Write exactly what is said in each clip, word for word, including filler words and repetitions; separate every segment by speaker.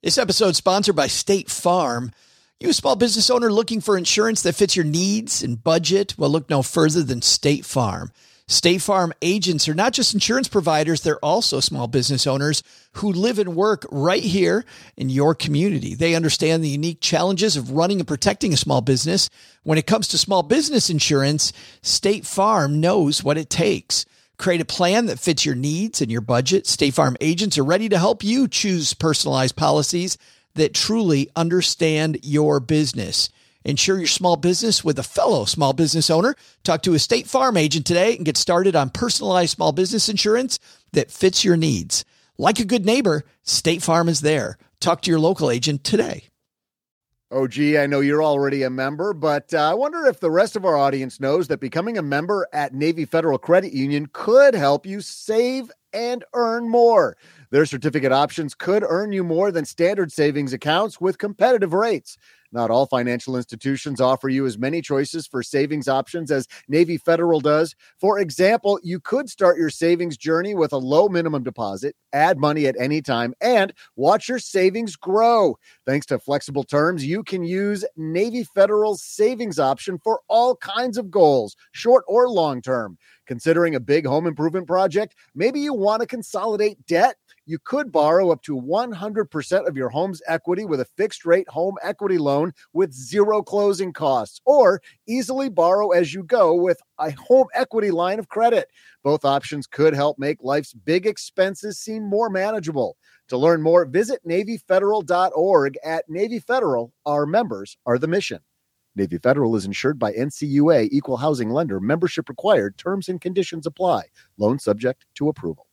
Speaker 1: This episode is sponsored by State Farm. You a small business owner looking for insurance that fits your needs and budget? Well, look no further than State Farm. State Farm agents are not just insurance providers, they're also small business owners who live and work right here in your community. They understand the unique challenges of running and protecting a small business. When it comes to small business insurance, State Farm knows what it takes. Create a plan that fits your needs and your budget. State Farm agents are ready to help you choose personalized policies that truly understand your business. Insure your small business with a fellow small business owner. Talk to a State Farm agent today and get started on personalized small business insurance that fits your needs. Like a good neighbor, State Farm is there. Talk to your local agent today.
Speaker 2: Oh, gee, I know you're already a member, but uh, I wonder if the rest of our audience knows that becoming a member at Navy Federal Credit Union could help you save and earn more. Their certificate options could earn you more than standard savings accounts with competitive rates. Not all financial institutions offer you as many choices for savings options as Navy Federal does. For example, you could start your savings journey with a low minimum deposit, add money at any time, and watch your savings grow. Thanks to flexible terms, you can use Navy Federal's savings option for all kinds of goals, short or long term. Considering a big home improvement project, maybe you want to consolidate debt. You could borrow up to one hundred percent of your home's equity with a fixed-rate home equity loan with zero closing costs, or easily borrow as you go with a home equity line of credit. Both options could help make life's big expenses seem more manageable. To learn more, visit Navy Federal dot org. At Navy Federal, our members are the mission. Navy Federal is insured by N C U A, Equal Housing Lender. Membership required. Terms and conditions apply. Loan subject to approval.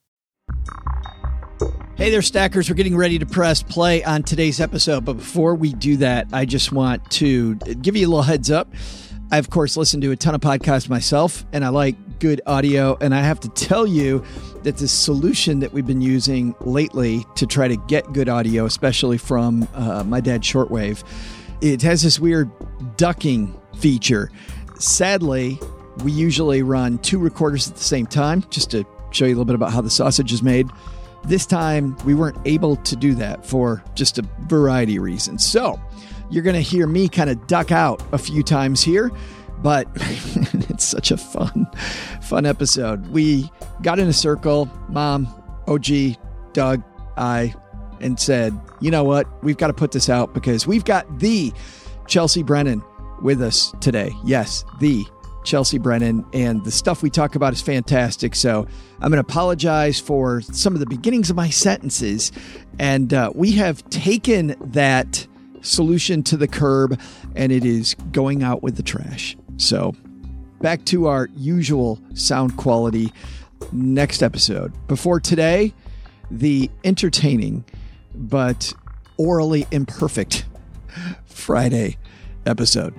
Speaker 1: Hey there, Stackers. We're getting ready to press play on today's episode. But before we do that, I just want to give you a little heads up. I, of course, listen to a ton of podcasts myself, and I like good audio. And I have to tell you that the solution that we've been using lately to try to get good audio, especially from uh, my dad's shortwave, it has this weird ducking feature. Sadly, we usually run two recorders at the same time, just to show you a little bit about how the sausage is made. This time, we weren't able to do that for just a variety of reasons. So you're going to hear me kind of duck out a few times here, but it's such a fun, fun episode. We got in a circle, Mom, O G, Doug, I, and said, you know what? We've got to put this out because we've got the Chelsea Brennan with us today. Yes, the Chelsea Brennan, and the stuff we talk about is fantastic. So I'm going to apologize for some of the beginnings of my sentences. And uh, we have taken that solution to the curb, and it is going out with the trash. So back to our usual sound quality next episode. Before today, the entertaining but orally imperfect Friday episode.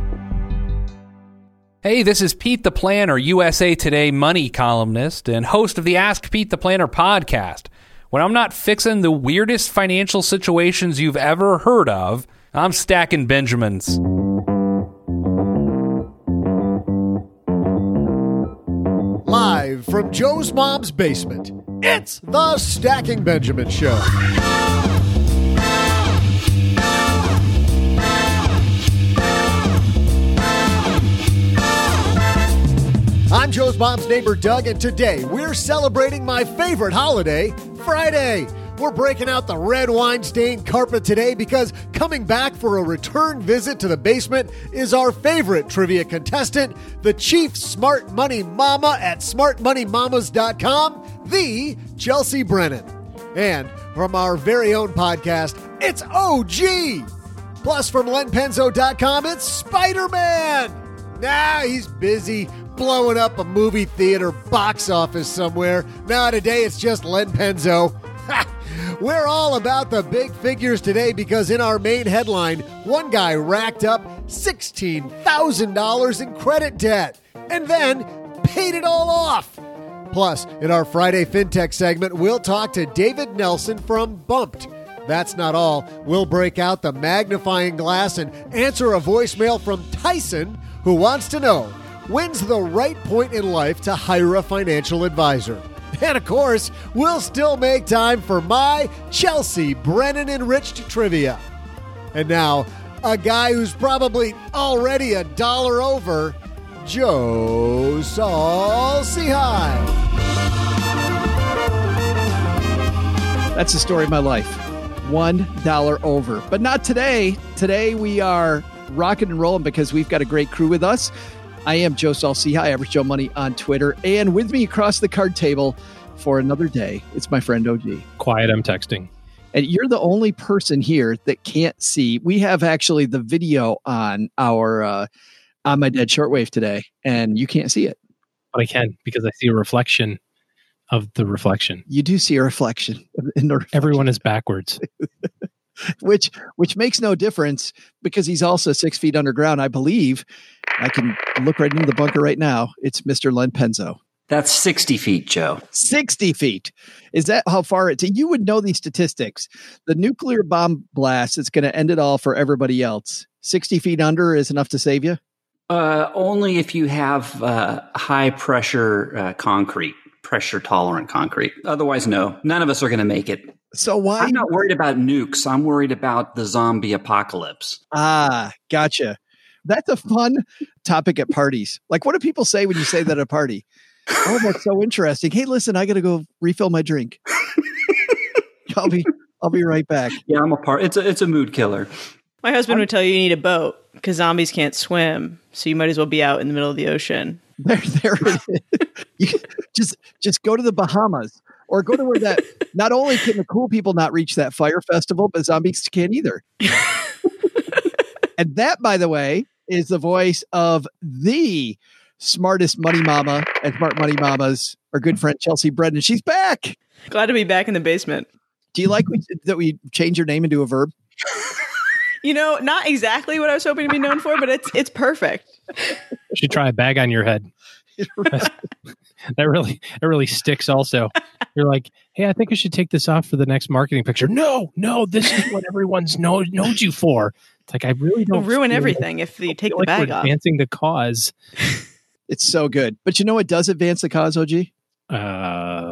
Speaker 3: Hey, this is Pete the Planner, U S A Today money columnist and host of the Ask Pete the Planner podcast. When I'm not fixing the weirdest financial situations you've ever heard of, I'm stacking Benjamins.
Speaker 2: Live from Joe's mom's basement, it's the Stacking Benjamin Show. I'm Joe's mom's neighbor, Doug, and today we're celebrating my favorite holiday, Friday. We're breaking out the red wine-stained carpet today because coming back for a return visit to the basement is our favorite trivia contestant, the chief smart money mama at smart money mamas dot com, the Chelsea Brennan. And from our very own podcast, it's O G. Plus, from Len Penzo dot com, it's Spider-Man. Nah, he's busy blowing up a movie theater box office somewhere. Now today it's just Len Penzo. We're all about the big figures today because in our main headline, one guy racked up sixteen thousand dollars in credit debt and then paid it all off. Plus, in our Friday FinTech segment, we'll talk to David Nelson from Bumped. That's not all. We'll break out the magnifying glass and answer a voicemail from Tyson, who wants to know, when's the right point in life to hire a financial advisor? And of course, we'll still make time for my Chelsea Brennan Enriched Trivia. And now, a guy who's probably already a dollar over, Joe Saul-Sehy.
Speaker 1: That's the story of my life. One dollar over. But not today. Today we are rocking and rolling because we've got a great crew with us. I am Joe Saul-Sehy, Average Joe Money on Twitter. And with me across the card table for another day, it's my friend O G.
Speaker 4: Quiet, I'm texting.
Speaker 1: And you're the only person here that can't see. We have actually the video on our uh, on my dead shortwave today, and you can't see it.
Speaker 4: But I can, because I see a reflection of the reflection.
Speaker 1: You do see a reflection in the reflection.
Speaker 4: Everyone is backwards.
Speaker 1: which which makes no difference because he's also six feet underground, I believe. I can look right into the bunker right now. It's Mister Len Penzo.
Speaker 5: That's sixty feet, Joe.
Speaker 1: sixty feet. Is that how far it's? You would know these statistics. The nuclear bomb blast is going to end it all for everybody else. sixty feet under is enough to save you?
Speaker 5: Uh, only if you have uh, high pressure uh, concrete, pressure tolerant concrete. Otherwise, no. None of us are going to make it.
Speaker 1: So why?
Speaker 5: I'm not worried about nukes. I'm worried about the zombie apocalypse.
Speaker 1: Ah, gotcha. That's a fun topic at parties. Like, what do people say when you say that at a party? Oh, that's so interesting. Hey, listen, I got to go refill my drink. I'll be, I'll be right back.
Speaker 5: Yeah, I'm a part. It's a, it's a mood killer.
Speaker 6: My husband I'm, would tell you you need a boat because zombies can't swim, so you might as well be out in the middle of the ocean.
Speaker 1: There, there it is. You just, just go to the Bahamas or go to where that. Not only can the cool people not reach that fire festival, but zombies can't either. And that, by the way, is the voice of the smartest money mama and smart money mamas, our good friend Chelsea Brennan. She's back.
Speaker 6: Glad to be back in the basement.
Speaker 1: Do you like we, that we change your name into a verb?
Speaker 6: You know, not exactly what I was hoping to be known for, but it's it's perfect.
Speaker 4: You should try a bag on your head. That really that really sticks also. You're like, hey, I think I should take this off for the next marketing picture. No, no, this is what everyone's know, knows you for. It's like, I really don't
Speaker 6: It'll ruin everything if you take the
Speaker 4: like
Speaker 6: bag
Speaker 4: we're
Speaker 6: off.
Speaker 4: Advancing the cause.
Speaker 1: It's so good. But you know what does advance the cause, O G?
Speaker 4: Uh,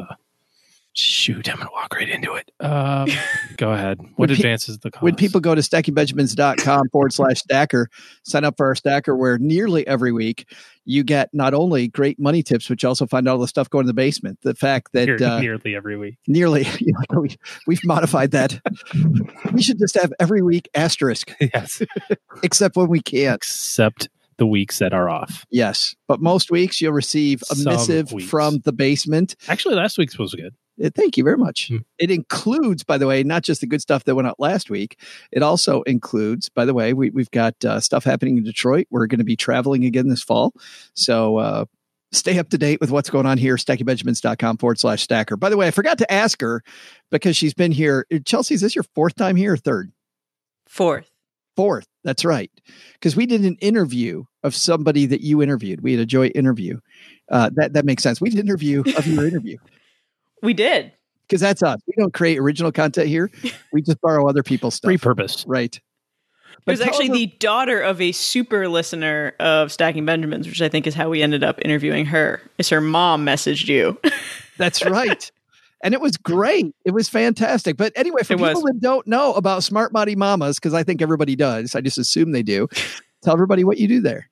Speaker 4: shoot, I'm going to walk right into it. Um, go ahead. What
Speaker 1: pe-
Speaker 4: advances the cause?
Speaker 1: When people go to stackingbenjamins.com forward slash stacker, sign up for our stacker where nearly every week you get not only great money tips, but you also find out all the stuff going in the basement. The fact that
Speaker 4: Near,
Speaker 1: uh,
Speaker 4: nearly every week.
Speaker 1: Nearly. You know, we, we've modified that. We should just have every week asterisk.
Speaker 4: Yes.
Speaker 1: Except when we can't.
Speaker 4: Except the weeks that are off.
Speaker 1: Yes. But most weeks you'll receive a
Speaker 4: Some
Speaker 1: missive
Speaker 4: weeks.
Speaker 1: from the basement.
Speaker 4: Actually, last week's was good.
Speaker 1: Uh, Thank you very much.
Speaker 4: Hmm.
Speaker 1: It includes, by the way, not just the good stuff that went out last week. It also includes, by the way, we, we've got uh, stuff happening in Detroit. We're going to be traveling again this fall. So uh, stay up to date with what's going on here. stackingbenjamins.com forward slash stacker. By the way, I forgot to ask her because she's been here. Chelsea, is this your fourth time here or third?
Speaker 6: Fourth.
Speaker 1: Fourth. That's right. Because we did an interview of somebody that you interviewed. We had a joint interview. Uh, that, that makes sense. We did an interview of your interview.
Speaker 6: We did.
Speaker 1: Because that's us. We don't create original content here. We just borrow other people's stuff.
Speaker 4: Repurpose.
Speaker 1: Right.
Speaker 6: It was actually the daughter of a super listener of Stacking Benjamins, which I think is how we ended up interviewing her. Is her mom messaged you.
Speaker 1: That's right. And it was great. It was fantastic. But anyway, for
Speaker 6: It
Speaker 1: people
Speaker 6: was.
Speaker 1: that don't know about Smart Money Mamas, because I think everybody does, I just assume they do, tell everybody what you do there.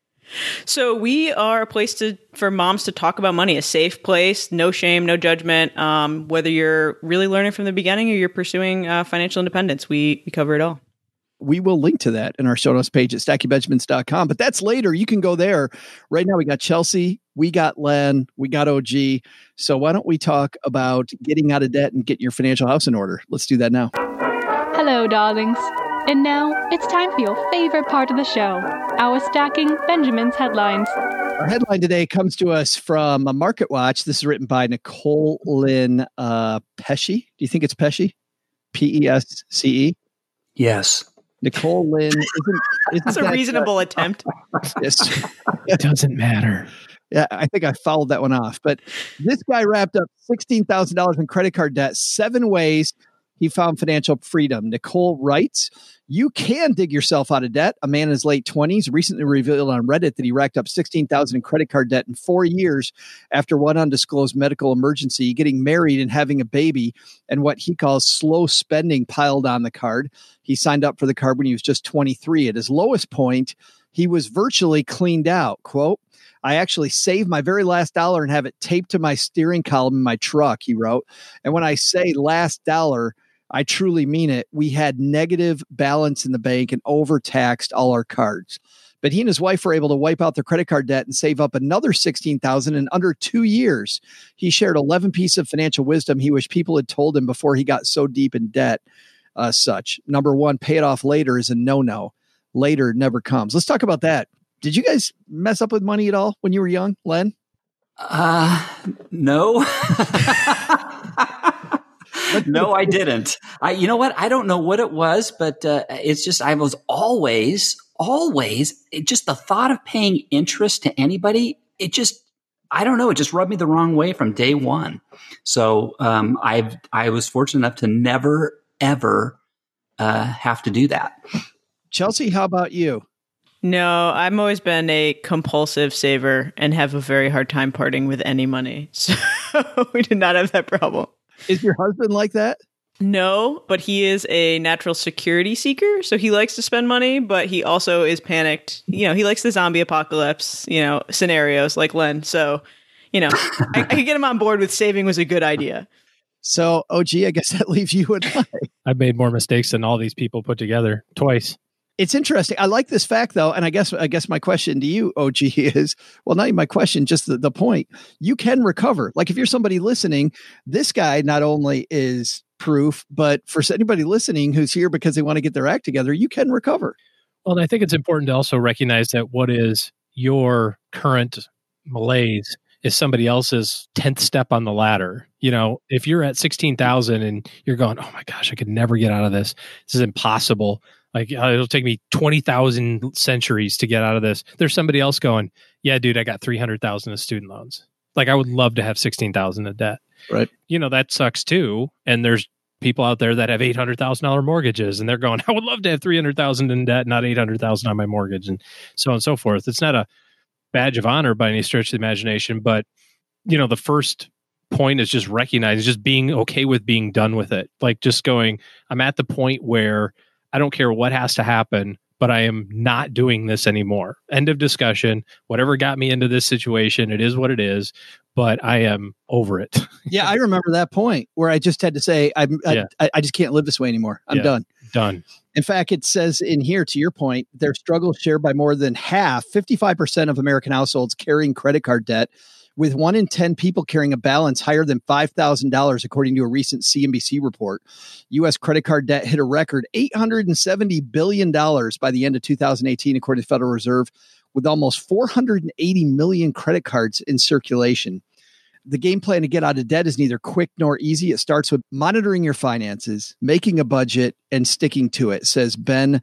Speaker 6: So we are a place to for moms to talk about money, a safe place, no shame, no judgment. Um, whether you're really learning from the beginning or you're pursuing uh, financial independence, we, we cover it all.
Speaker 1: We will link to that in our show notes page at stacking benjamins dot com. But that's later. You can go there. Right now, we got Chelsea, we got Len, we got O G. So why don't we talk about getting out of debt and getting your financial house in order? Let's do that now.
Speaker 7: Hello, darlings. And now it's time for your favorite part of the show, our Stacking Benjamins headlines.
Speaker 1: Our headline today comes to us from Market Watch. This is written by Nicole Lynn uh, Pesce. Do you think it's Pesce? P E S C E?
Speaker 5: Yes.
Speaker 1: Nicole Lynn isn't. isn't
Speaker 6: That's a
Speaker 1: that,
Speaker 6: reasonable
Speaker 1: uh,
Speaker 6: attempt.
Speaker 1: Yes.
Speaker 4: It doesn't matter.
Speaker 1: Yeah, I think I fouled that one off. But this guy wrapped up sixteen thousand dollars in credit card debt seven ways he found financial freedom. Nicole writes, you can dig yourself out of debt. A man in his late twenties recently revealed on Reddit that he racked up sixteen thousand dollars in credit card debt in four years after one undisclosed medical emergency, getting married and having a baby, and what he calls slow spending piled on the card. He signed up for the card when he was just twenty-three. At his lowest point, he was virtually cleaned out. Quote, I actually saved my very last dollar and have it taped to my steering column in my truck, he wrote. And when I say last dollar, I truly mean it. We had negative balance in the bank and overtaxed all our cards. But he and his wife were able to wipe out their credit card debt and save up another sixteen thousand dollars in under two years. He shared eleven pieces of financial wisdom he wished people had told him before he got so deep in debt. Uh, such. Number one, pay it off later is a no-no. Later never comes. Let's talk about that. Did you guys mess up with money at all when you were young, Len?
Speaker 5: Uh, no. No, I didn't. I, you know what? I don't know what it was, but uh, it's just, I was always, always, it just the thought of paying interest to anybody, it just, I don't know. It just rubbed me the wrong way from day one. So um, I I was fortunate enough to never, ever uh, have to do that.
Speaker 1: Chelsea, how about you?
Speaker 6: No, I've always been a compulsive saver and have a very hard time parting with any money. So we did not have that problem.
Speaker 1: Is your husband like that?
Speaker 6: No, but he is a natural security seeker. So he likes to spend money, but he also is panicked. You know, he likes the zombie apocalypse, you know, scenarios like Len. So, you know, I, I could get him on board with saving was a good idea.
Speaker 1: So, O G, I guess that leaves you and I.
Speaker 4: I've made more mistakes than all these people put together twice.
Speaker 1: It's interesting. I like this fact, though, and I guess I guess my question to you, O G, is, well, not even my question, just the, the point. You can recover. Like if you're somebody listening, this guy not only is proof, but for anybody listening who's here because they want to get their act together, you can recover.
Speaker 4: Well, and I think it's important to also recognize that what is your current malaise is somebody else's tenth step on the ladder. You know, if you're at sixteen thousand and you're going, oh my gosh, I could never get out of this. This is impossible. Like, uh, it'll take me twenty thousand centuries to get out of this. There's somebody else going, yeah, dude, I got three hundred thousand of student loans. Like, I would love to have sixteen thousand of debt.
Speaker 1: Right.
Speaker 4: You know, that sucks too. And there's people out there that have eight hundred thousand dollars mortgages and they're going, I would love to have three hundred thousand in debt, not eight hundred thousand on my mortgage, and so on and so forth. It's not a badge of honor by any stretch of the imagination, but, you know, the first point is just recognizing, just being okay with being done with it. Like just going, I'm at the point where I don't care what has to happen, but I am not doing this anymore. End of discussion. Whatever got me into this situation, it is what it is, but I am over it.
Speaker 1: Yeah, I remember that point where I just had to say, I'm, yeah. I, I just can't live this way anymore. I'm
Speaker 4: yeah.
Speaker 1: done.
Speaker 4: Done.
Speaker 1: In fact, it says in here, to your point, their struggle is shared by more than half, fifty-five percent of American households carrying credit card debt, with one in ten people carrying a balance higher than five thousand dollars, according to a recent C N B C report. U S credit card debt hit a record eight hundred seventy billion dollars by the end of two thousand eighteen, according to the Federal Reserve, with almost four hundred eighty million credit cards in circulation. The game plan to get out of debt is neither quick nor easy. It starts with monitoring your finances, making a budget, and sticking to it, says Ben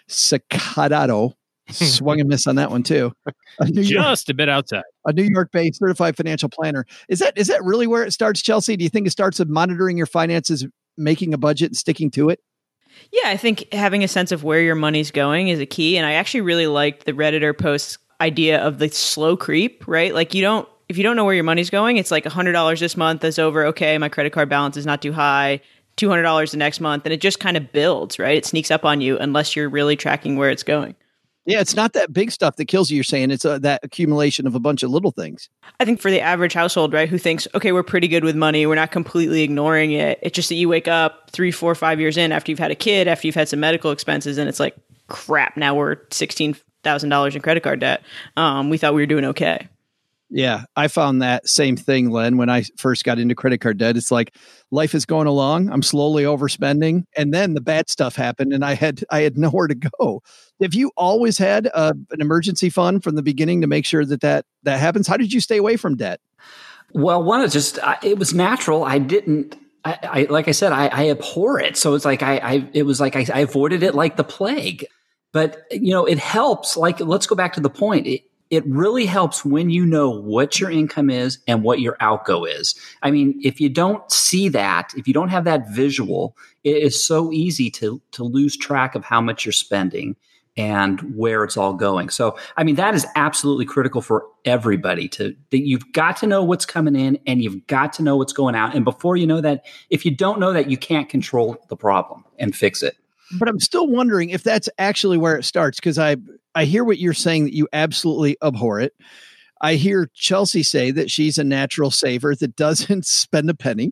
Speaker 1: Sacadato. Swung and miss on that one too. A New York,
Speaker 4: Just a bit outside.
Speaker 1: A New York-based certified financial planner. Is that is that really where it starts, Chelsea? Do you think it starts with monitoring your finances, making a budget, and sticking to it?
Speaker 6: Yeah, I think having a sense of where your money's going is a key. And I actually really liked the Redditor post's idea of the slow creep, right? Like you don't, if you don't know where your money's going, it's like one hundred dollars this month is over. Okay, my credit card balance is not too high. two hundred dollars the next month. And it just kind of builds, right? It sneaks up on you unless you're really tracking where it's going.
Speaker 1: Yeah, it's not that big stuff that kills you, you're saying. It's uh, that accumulation of a bunch of little things.
Speaker 6: I think for the average household, right, who thinks, okay, we're pretty good with money, we're not completely ignoring it. It's just that you wake up three, four, five years in after you've had a kid, after you've had some medical expenses, and it's like, crap, now we're sixteen thousand dollars in credit card debt. Um, we thought we were doing okay.
Speaker 1: Yeah, I found that same thing, Len, when I first got into credit card debt. It's like life is going along. I'm slowly overspending. And then the bad stuff happened and I had I had nowhere to go. Have you always had uh, an emergency fund from the beginning to make sure that, that that happens? How did you stay away from debt?
Speaker 5: Well, one is just, I, it was natural. I didn't, I, I like I said, I, I abhor it. So it's like, I, I it was like, I, I avoided it like the plague. But, you know, it helps. Like, let's go back to the point. It, it really helps when you know what your income is and what your outgo is. I mean, if you don't see that, if you don't have that visual, it is so easy to to lose track of how much you're spending and where it's all going. So, I mean, that is absolutely critical for everybody to that you've got to know what's coming in and you've got to know what's going out. And before you know that, if you don't know that, you can't control the problem and fix it.
Speaker 1: But I'm still wondering if that's actually where it starts, because I I hear what you're saying, that you absolutely abhor it. I hear Chelsea say that she's a natural saver that doesn't spend a penny.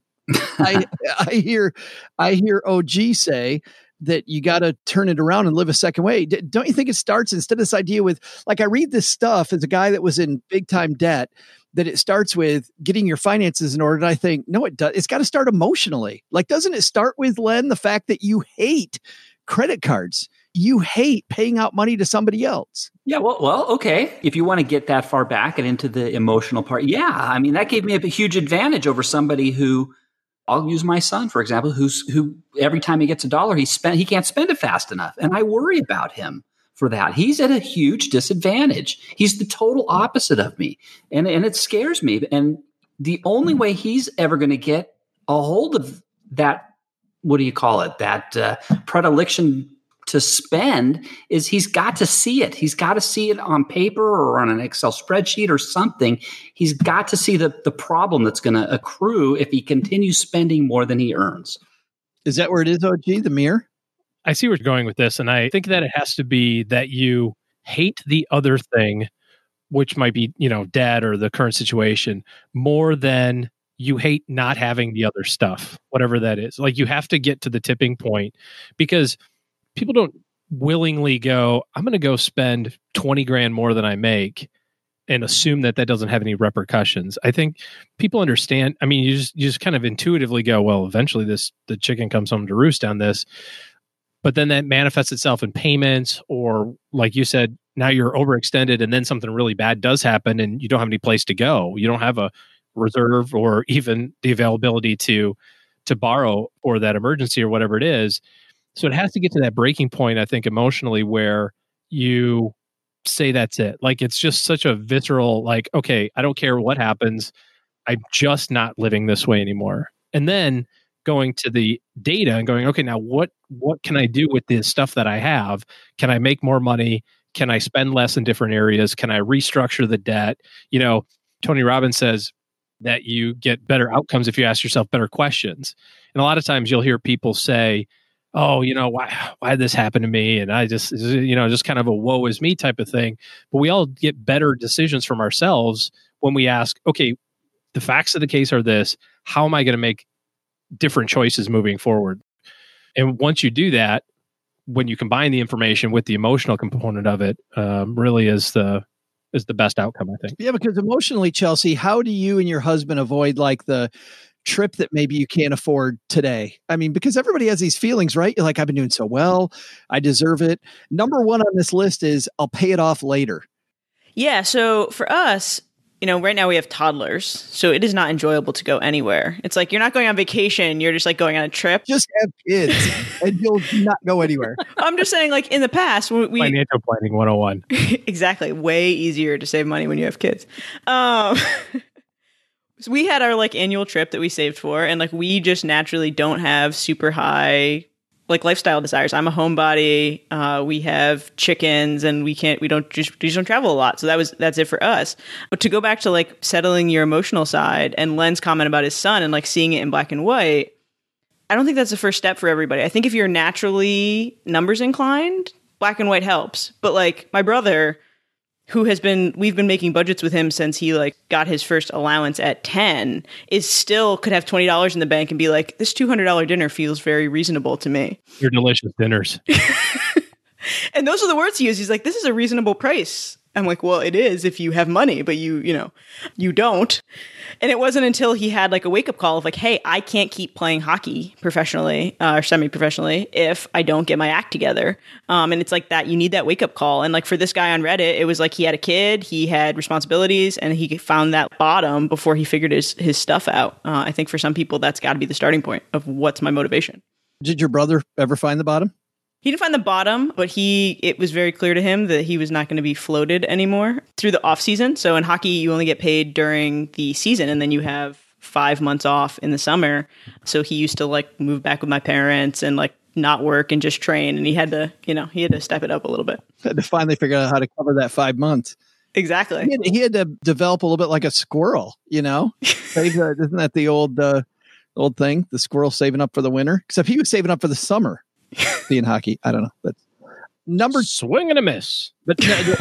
Speaker 1: I I hear I hear O G say that you got to turn it around and live a second way. D- don't you think it starts instead of this idea with, like, I read this stuff as a guy that was in big time debt, that it starts with getting your finances in order. And I think, no, it does. It's got to start emotionally. Like, doesn't it start with, Len, the fact that you hate credit cards? You hate paying out money to somebody else.
Speaker 5: Yeah, well, well, okay. If you want to get that far back and into the emotional part, yeah. I mean, that gave me a huge advantage over somebody who, I'll use my son, for example, who's who every time he gets a dollar, he spend he can't spend it fast enough. And I worry about him for that. He's at a huge disadvantage. He's the total opposite of me. And, and it scares me. And the only way he's ever going to get a hold of that, what do you call it, that uh, predilection to spend is he's got to see it. He's got to see it on paper or on an Excel spreadsheet or something. He's got to see the, the problem that's going to accrue if he continues spending more than he earns.
Speaker 1: Is that where it is, O G, the mirror?
Speaker 4: I see where you're going with this. And I think that it has to be that you hate the other thing, which might be, you know, debt or the current situation, more than you hate not having the other stuff, whatever that is. Like, you have to get to the tipping point, because people don't willingly go, I'm going to go spend twenty grand more than I make and assume that that doesn't have any repercussions. I think people understand. I mean, you just, you just kind of intuitively go, well, eventually this, the chicken comes home to roost on this. But then that manifests itself in payments, or like you said, now you're overextended and then something really bad does happen and you don't have any place to go. You don't have a reserve or even the availability to, to borrow for that emergency or whatever it is. So it has to get to that breaking point, I think, emotionally, where you say that's it. Like, it's just such a visceral, like, okay, I don't care what happens. I'm just not living this way anymore. And then going to the data and going, okay, now what what can I do with the stuff that I have? Can I make more money? Can I spend less in different areas? Can I restructure the debt? You know, Tony Robbins says that you get better outcomes if you ask yourself better questions. And a lot of times you'll hear people say, oh, you know, why why did this happen to me? And I just, you know, just kind of a woe is me type of thing. But we all get better decisions from ourselves when we ask, okay, the facts of the case are this. How am I going to make different choices moving forward? And once you do that, when you combine the information with the emotional component of it, um, really is the is the best outcome, I think.
Speaker 1: Yeah, because emotionally, Chelsea, how do you and your husband avoid like the trip that maybe you can't afford today? I mean, because everybody has these feelings, right? You're like, I've been doing so well, I deserve it. Number one on this list is I'll pay it off later.
Speaker 6: Yeah. So for us, you know, right now we have toddlers, so it is not enjoyable to go anywhere. It's like, you're not going on vacation. You're just like going on a trip.
Speaker 1: Just have kids and you'll not go anywhere.
Speaker 6: I'm just saying, like, in the past, we,
Speaker 4: Financial planning one oh one.
Speaker 6: Exactly. Way easier to save money when you have kids. Um, so we had our like annual trip that we saved for, and like, we just naturally don't have super high like lifestyle desires. I'm a homebody. Uh, we have chickens, and we can't, we don't just, we just don't travel a lot. So that was, that's it for us. But to go back to like settling your emotional side and Len's comment about his son and like seeing it in black and white, I don't think that's the first step for everybody. I think if you're naturally numbers inclined, black and white helps. But like my brother, who has been, we've been making budgets with him since he like got his first allowance at ten, is still could have twenty dollars in the bank and be like, this two hundred dollars dinner feels very reasonable to me.
Speaker 4: Your delicious dinners.
Speaker 6: And those are the words he used. He's like, this is a reasonable price. I'm like, well, it is if you have money, but you, you know, you don't. And it wasn't until he had like a wake up call of like, hey, I can't keep playing hockey professionally uh, or semi-professionally if I don't get my act together. Um, and it's like that, you need that wake up call. And like for this guy on Reddit, it was like he had a kid, he had responsibilities, and he found that bottom before he figured his, his stuff out. Uh, I think for some people, that's got to be the starting point of what's my motivation.
Speaker 1: Did your brother ever find the bottom?
Speaker 6: He didn't find the bottom, but he it was very clear to him that he was not going to be floated anymore through the off season. So in hockey, you only get paid during the season, and then you have five months off in the summer. So he used to like move back with my parents and like not work and just train. And he had to, you know, he had to step it up a little bit.
Speaker 1: Had to finally figure out how to cover that five months.
Speaker 6: Exactly.
Speaker 1: He had, he had to develop a little bit like a squirrel, you know? Save, uh, isn't that the old uh, old thing? The squirrel saving up for the winter? Except he was saving up for the summer. See, in hockey, I don't know. That's number
Speaker 4: swing and a miss. But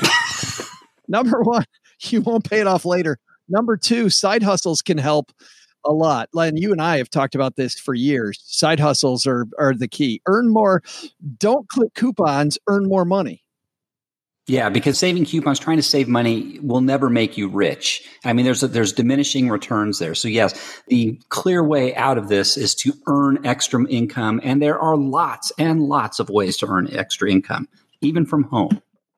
Speaker 1: number one, you won't pay it off later. Number two, side hustles can help a lot. Len, you and I have talked about this for years. Side hustles are are the key. Earn more. Don't click coupons. Earn more money.
Speaker 5: Yeah, because saving coupons, trying to save money will never make you rich. I mean, there's a, there's diminishing returns there. So yes, the clear way out of this is to earn extra income. And there are lots and lots of ways to earn extra income, even from home.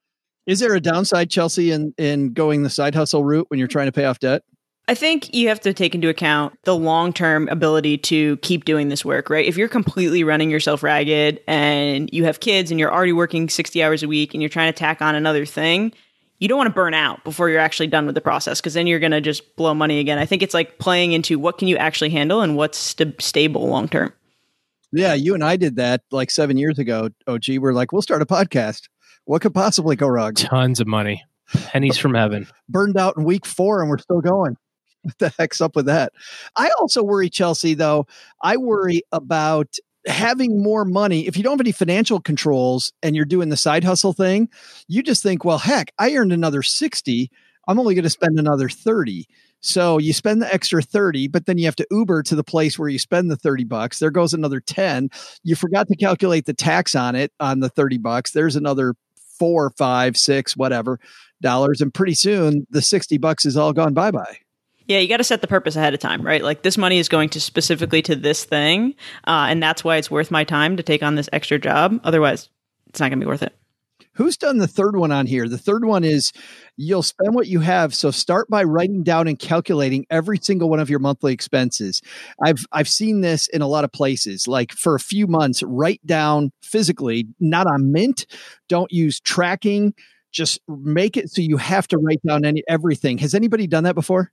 Speaker 1: Is there a downside, Chelsea, in, in going the side hustle route when you're trying to pay off debt?
Speaker 6: I think you have to take into account the long-term ability to keep doing this work, right? If you're completely running yourself ragged and you have kids and you're already working sixty hours a week and you're trying to tack on another thing, you don't want to burn out before you're actually done with the process, because then you're going to just blow money again. I think it's like playing into what can you actually handle and what's st- stable long-term.
Speaker 1: Yeah, you and I did that like seven years ago. O G, we're like, we'll start a podcast. What could possibly go wrong?
Speaker 4: Tons of money. Pennies from heaven.
Speaker 1: Burned out in week four and we're still going. What the heck's up with that? I also worry, Chelsea, though. I worry about having more money. If you don't have any financial controls and you're doing the side hustle thing, you just think, well, heck, I earned another sixty. I'm only going to spend another thirty. So you spend the extra thirty, but then you have to Uber to the place where you spend the thirty bucks. There goes another ten. You forgot to calculate the tax on it on the thirty bucks. There's another four, five, six, whatever dollars. And pretty soon the sixty bucks is all gone bye-bye.
Speaker 6: Yeah, you got to set the purpose ahead of time, right? Like this money is going to specifically to this thing. Uh, and that's why it's worth my time to take on this extra job. Otherwise, it's not going to be worth it.
Speaker 1: Who's done the third one on here? The third one is you'll spend what you have. So start by writing down and calculating every single one of your monthly expenses. I've I've seen this in a lot of places. Like for a few months, write down physically, not on Mint. Don't use tracking. Just make it so you have to write down any everything. Has anybody done that before?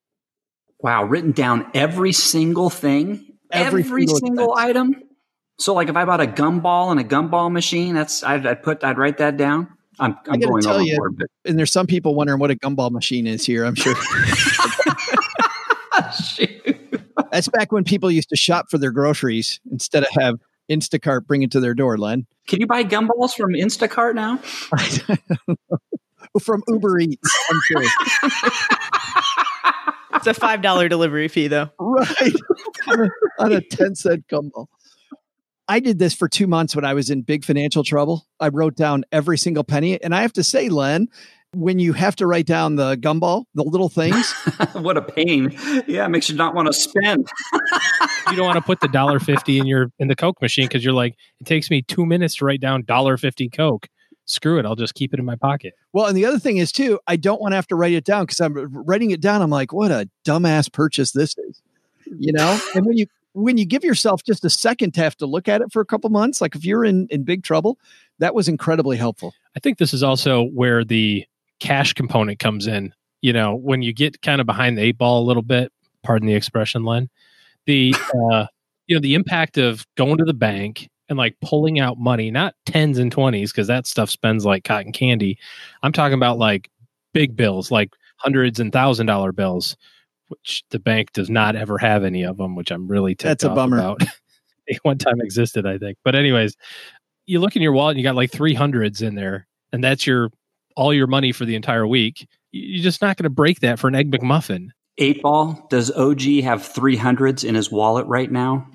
Speaker 5: Wow, written down every single thing, every, every single, single item. So, like, if I bought a gumball and a gumball machine, that's I'd, I'd put I'd write that down. I'm, I'm going
Speaker 1: tell you,
Speaker 5: overboard, but.
Speaker 1: And there's some people wondering what a gumball machine is here. I'm sure. That's back when people used to shop for their groceries instead of have Instacart bring it to their door. Len,
Speaker 5: can you buy gumballs from Instacart now?
Speaker 1: From Uber Eats, I'm sure.
Speaker 6: It's a five dollars delivery fee, though.
Speaker 1: Right. on, a, on a ten cent gumball. I did this for two months when I was in big financial trouble. I wrote down every single penny. And I have to say, Len, when you have to write down the gumball, the little things.
Speaker 5: What a pain. Yeah, it makes you not want to spend.
Speaker 4: You don't want to put the one dollar fifty in your in the Coke machine because you're like, it takes me two minutes to write down one dollar fifty Coke. Screw it. I'll just keep it in my pocket.
Speaker 1: Well, and the other thing is, too, I don't want to have to write it down because I'm writing it down. I'm like, what a dumbass purchase this is, you know? And when you when you give yourself just a second to have to look at it for a couple months, like if you're in, in big trouble, that was incredibly helpful.
Speaker 4: I think this is also where the cash component comes in. You know, when you get kind of behind the eight ball a little bit, pardon the expression, Len, the, uh, you know, the impact of going to the bank and like pulling out money, not tens and twenties, because that stuff spends like cotton candy. I'm talking about like big bills, like hundreds and thousand dollar bills, which the bank does not ever have any of them, which I'm really ticked
Speaker 1: That's a
Speaker 4: off
Speaker 1: bummer.
Speaker 4: about. They one time existed, I think. But anyways, you look in your wallet and you got like three hundreds in there, and that's your all your money for the entire week. You're just not going to break that for an Egg McMuffin.
Speaker 5: Eight ball, does O G have three hundreds in his wallet right now?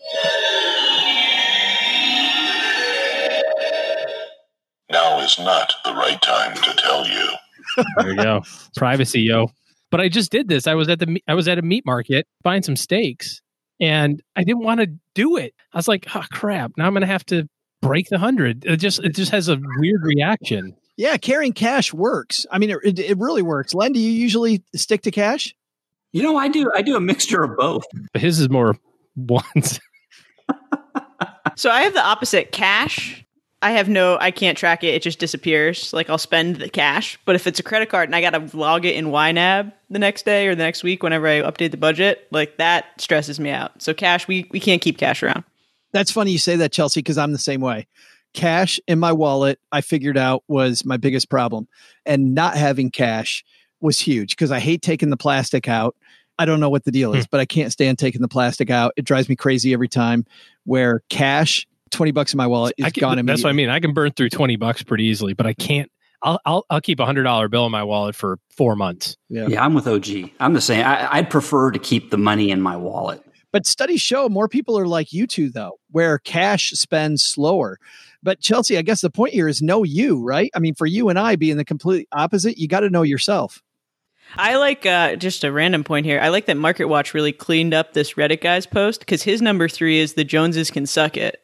Speaker 8: Now is not the right time to tell you.
Speaker 4: There you go. Privacy, yo. But I just did this. I was at the I was at a meat market buying some steaks, and I didn't want to do it. I was like, oh crap, now I'm gonna have to break the hundred. It just it just has a weird reaction.
Speaker 1: Yeah, carrying cash works. I mean, it, it, it really works. Len, do you usually stick to cash?
Speaker 5: You know, I do. I do a mixture of both.
Speaker 4: But his is more ones.
Speaker 6: So I have the opposite. Cash I have no, I can't track it. It just disappears. Like I'll spend the cash. But if it's a credit card and I got to log it in Y NAB the next day or the next week, whenever I update the budget, like that stresses me out. So cash, we, we can't keep cash around.
Speaker 1: That's funny you say that, Chelsea, because I'm the same way. Cash in my wallet, I figured out was my biggest problem. And not having cash was huge because I hate taking the plastic out. I don't know what the deal is, hmm. but I can't stand taking the plastic out. It drives me crazy every time. Where cash, twenty bucks in my wallet is
Speaker 4: I can,
Speaker 1: gone immediately.
Speaker 4: That's what I mean. I can burn through twenty bucks pretty easily, but I can't. I'll I'll, I'll keep a hundred dollar bill in my wallet for four months.
Speaker 5: Yeah, yeah I'm with O G. I'm the same. I, I'd prefer to keep the money in my wallet.
Speaker 1: But studies show more people are like you two, though, where cash spends slower. But Chelsea, I guess the point here is know you, right? I mean, for you and I being the complete opposite, you got to know yourself.
Speaker 6: I like, uh, just a random point here, I like that MarketWatch really cleaned up this Reddit guy's post because his number three is the Joneses can suck it.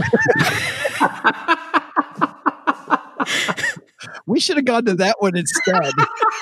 Speaker 1: We should have gone to that one instead.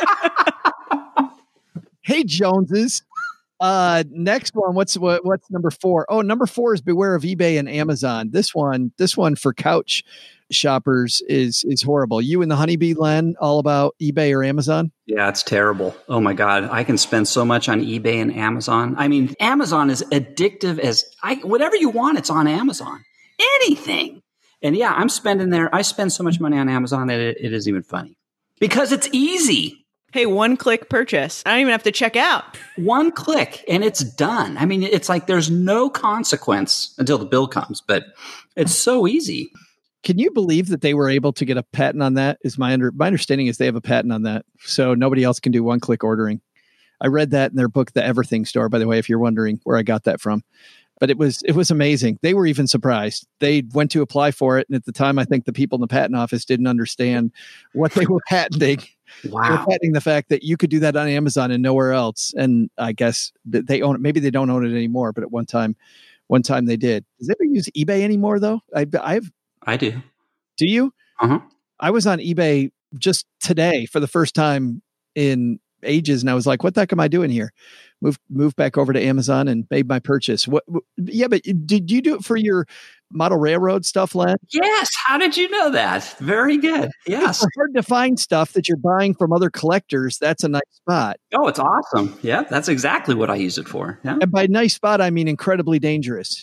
Speaker 1: Hey, Joneses. Uh, next one. What's what? What's number four? Oh, number four is beware of eBay and Amazon. This one, this one for couch shoppers is is horrible. You and the Honeybee, Len, all about eBay or Amazon?
Speaker 5: Yeah, it's terrible. Oh my God, I can spend so much on eBay and Amazon. I mean, Amazon is addictive as I whatever you want. It's on Amazon. Anything. And yeah, I'm spending there. I spend so much money on Amazon that it, it isn't even funny because it's easy.
Speaker 6: Hey, one click purchase. I don't even have to check out.
Speaker 5: One click and it's done. I mean, it's like there's no consequence until the bill comes, but it's so easy.
Speaker 1: Can you believe that they were able to get a patent on that? Is my under my understanding is they have a patent on that. So nobody else can do one click ordering. I read that in their book, The Everything Store, by the way, if you're wondering where I got that from. But it was it was amazing. They were even surprised. They went to apply for it. And at the time, I think the people in the patent office didn't understand what they were patenting.
Speaker 5: Wow.
Speaker 1: They were patenting the fact that you could do that on Amazon and nowhere else. And I guess they own it. Maybe they don't own it anymore. But at one time, one time they did. Does anybody use eBay anymore, though? I, I've.
Speaker 5: I do.
Speaker 1: Do you?
Speaker 5: Uh-huh.
Speaker 1: I was on eBay just today for the first time in ages. And I was like, what the heck am I doing here? Moved moved back over to Amazon and made my purchase. What? Yeah, but did you do it for your model railroad stuff, Len?
Speaker 5: Yes. How did you know that? Very good. Yes.
Speaker 1: It's hard to find stuff that you're buying from other collectors. That's a nice spot.
Speaker 5: Oh, it's awesome. Yeah, that's exactly what I use it for. Yeah.
Speaker 1: And by nice spot, I mean incredibly dangerous.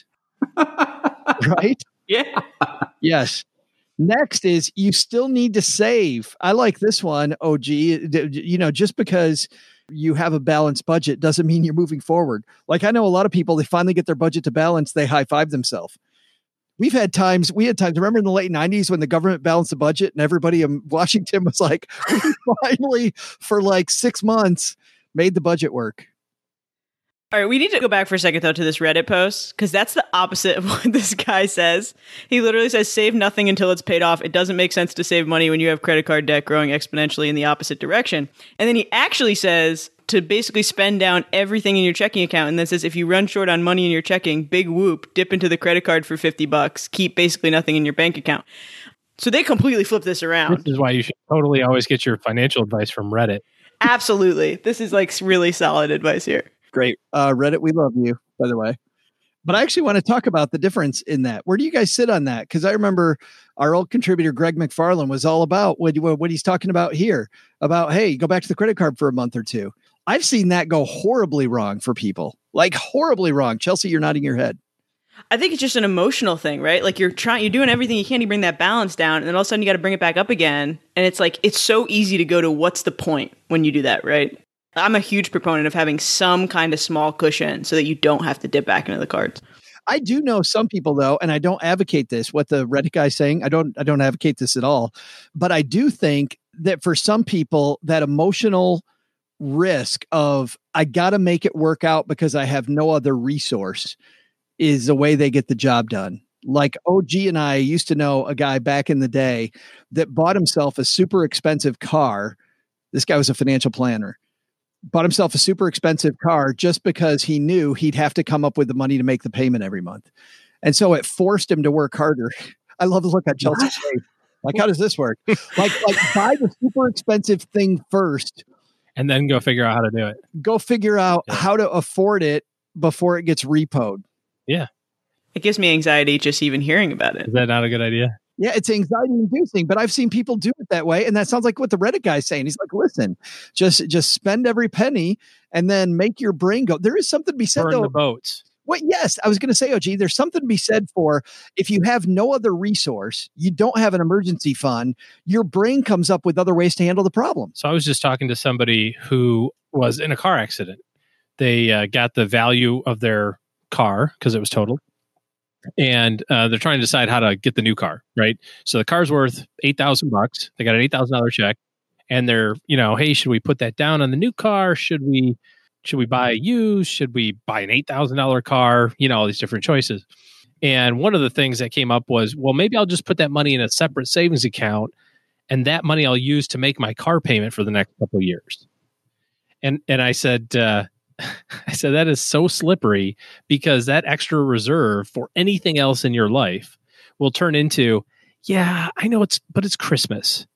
Speaker 1: Right?
Speaker 5: Yeah.
Speaker 1: Yes. Next is you still need to save. I like this one, O G. You know, just because you have a balanced budget doesn't mean you're moving forward. Like I know a lot of people, they finally get their budget to balance, they high five themselves. We've had times, we had times, remember in the late nineties when the government balanced the budget and everybody in Washington was like, we finally, for like six months, made the budget work.
Speaker 6: All right, we need to go back for a second, though, to this Reddit post, because that's the opposite of what this guy says. He literally says, save nothing until it's paid off. It doesn't make sense to save money when you have credit card debt growing exponentially in the opposite direction. And then he actually says to basically spend down everything in your checking account. And then says, if you run short on money in your checking, big whoop, dip into the credit card for fifty bucks. Keep basically nothing in your bank account. So they completely flip this around.
Speaker 4: This is why you should totally always get your financial advice from Reddit.
Speaker 6: Absolutely. This is like really solid advice here.
Speaker 1: Great. Uh, Reddit, we love you, by the way. But I actually want to talk about the difference in that. Where do you guys sit on that? Because I remember our old contributor, Greg McFarland, was all about what, what he's talking about here, about, hey, go back to the credit card for a month or two. I've seen that go horribly wrong for people, like horribly wrong. Chelsea, you're nodding your head.
Speaker 6: I think it's just an emotional thing, right? Like you're trying, you're doing everything you can to bring that balance down. And then all of a sudden you got to bring it back up again. And it's like, it's so easy to go to what's the point when you do that, right? I'm a huge proponent of having some kind of small cushion so that you don't have to dip back into the cards.
Speaker 1: I do know some people though, and I don't advocate this, what the Reddit guy's saying. I don't, I don't advocate this at all, but I do think that for some people that emotional risk of, I got to make it work out because I have no other resource is the way they get the job done. Like O G and I used to know a guy back in the day that bought himself a super expensive car. This guy was a financial planner. Bought himself a super expensive car just because he knew he'd have to come up with the money to make the payment every month. And so it forced him to work harder. I love the look at Chelsea's face. Like, how does this work? Like, like buy the super expensive thing first.
Speaker 4: And then go figure out how to do it.
Speaker 1: Go figure out yeah. how to afford it before it gets repoed.
Speaker 4: Yeah.
Speaker 6: It gives me anxiety just even hearing about it.
Speaker 4: Is that not a good idea?
Speaker 1: Yeah, it's anxiety inducing, but I've seen people do it that way. And that sounds like what the Reddit guy's saying. He's like, listen, just just spend every penny and then make your brain go. There is something to be said,
Speaker 4: Burn
Speaker 1: though.
Speaker 4: the boats.
Speaker 1: Well, yes, I was going to say, O G, there's something to be said for if you have no other resource, you don't have an emergency fund, your brain comes up with other ways to handle the problem.
Speaker 4: So I was just talking to somebody who was in a car accident. They uh, got the value of their car because it was totaled. And uh, they're trying to decide how to get the new car, right? So the car's worth eight thousand bucks. They got an eight thousand dollars check, and they're, you know, hey, should we put that down on the new car? Should we, should we buy a used? Should we buy an eight thousand dollars car? You know, all these different choices. And one of the things that came up was, well, maybe I'll just put that money in a separate savings account, and that money I'll use to make my car payment for the next couple of years. And and I said, uh, I said, that is so slippery, because that extra reserve for anything else in your life will turn into, yeah, I know it's, but it's Christmas.